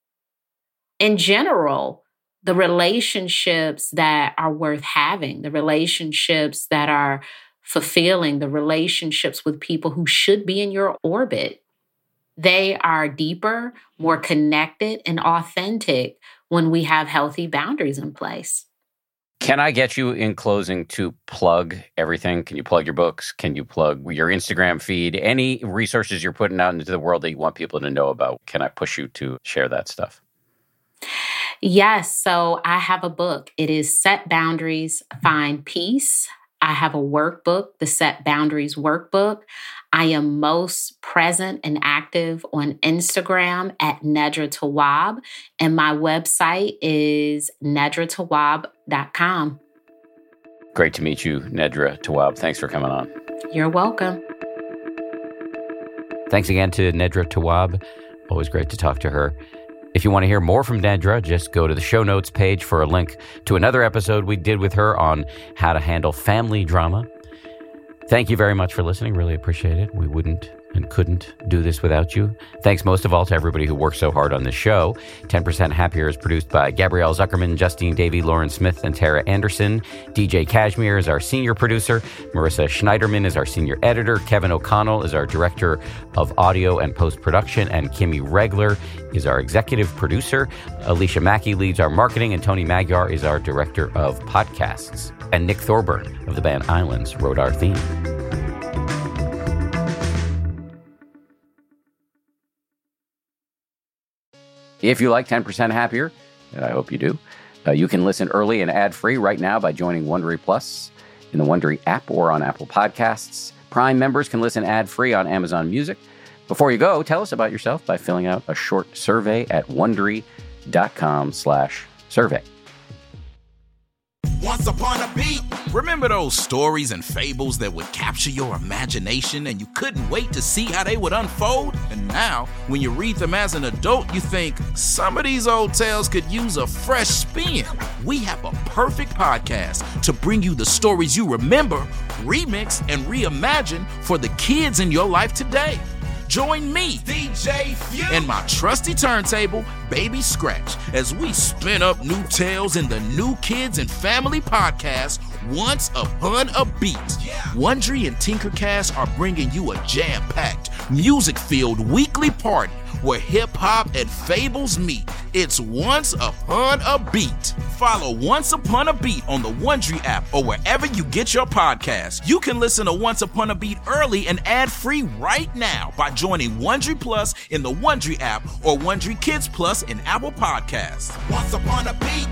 in general, the relationships that are worth having, the relationships that are fulfilling, the relationships with people who should be in your orbit, they are deeper, more connected, and authentic when we have healthy boundaries in place. Can I get you in closing to plug everything? Can you plug your books? Can you plug your Instagram feed? Any resources you're putting out into the world that you want people to know about? Can I push you to share that stuff? Yes. So I have a book. It is Set Boundaries, Find Peace. I have a workbook, the Set Boundaries Workbook. I am most present and active on Instagram at Nedra Tawwab, and my website is nedratawwab.com. Great to meet you, Nedra Tawwab. Thanks for coming on. You're welcome. Thanks again to Nedra Tawwab. Always great to talk to her. If you want to hear more from Nedra, just go to the show notes page for a link to another episode we did with her on how to handle family drama. Thank you very much for listening. Really appreciate it. We wouldn't and couldn't do this without you. Thanks most of all to everybody who worked so hard on this show. 10% Happier is produced by Gabrielle Zuckerman, Justine Davey, Lauren Smith, and Tara Anderson. DJ Kashmir is our senior producer. Marissa Schneiderman is our senior editor. Kevin O'Connell is our director of audio and post-production. And Kimmy Regler is our executive producer. Alicia Mackey leads our marketing. And Tony Magyar is our director of podcasts. And Nick Thorburn of the band Islands wrote our theme. If you like 10% Happier, and I hope you do, you can listen early and ad-free right now by joining Wondery Plus in the Wondery app or on Apple Podcasts. Prime members can listen ad-free on Amazon Music. Before you go, tell us about yourself by filling out a short survey at Wondery.com/survey. Once upon a beat. Remember those stories and fables that would capture your imagination and you couldn't wait to see how they would unfold? And now, when you read them as an adult, you think, some of these old tales could use a fresh spin. We have a perfect podcast to bring you the stories you remember, remix, and reimagine for the kids in your life today. Join me, DJ Few, and my trusty turntable, Baby Scratch, as we spin up new tales in the New Kids and Family podcast, Once Upon a Beat. Wondery and Tinkercast are bringing you a jam-packed, music-filled weekly party where hip-hop and fables meet. It's Once Upon a Beat. Follow Once Upon a Beat on the Wondery app or wherever you get your podcasts. You can listen to Once Upon a Beat early and ad-free right now by joining Wondery Plus in the Wondery app or Wondery Kids Plus in Apple Podcasts. Once Upon a Beat.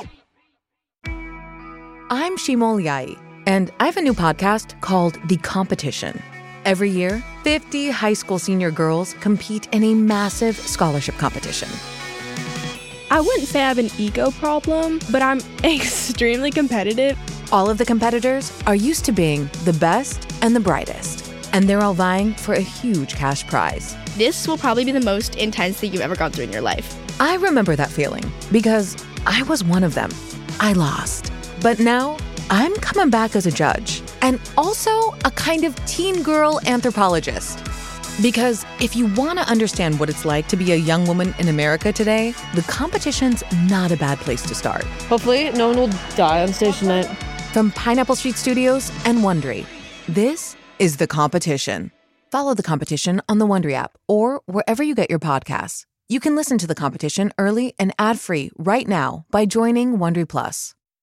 I'm Shimol Yai, and I have a new podcast called The Competition. Every year, 50 high school senior girls compete in a massive scholarship competition. I wouldn't say I have an ego problem, but I'm extremely competitive. All of the competitors are used to being the best and the brightest, and they're all vying for a huge cash prize. This will probably be the most intense thing you've ever gone through in your life. I remember that feeling because I was one of them. I lost. But now, I'm coming back as a judge and also a kind of teen girl anthropologist. Because if you want to understand what it's like to be a young woman in America today, The Competition's not a bad place to start. Hopefully, no one will die on stage tonight. From Pineapple Street Studios and Wondery, this is The Competition. Follow The Competition on the Wondery app or wherever you get your podcasts. You can listen to The Competition early and ad-free right now by joining Wondery Plus.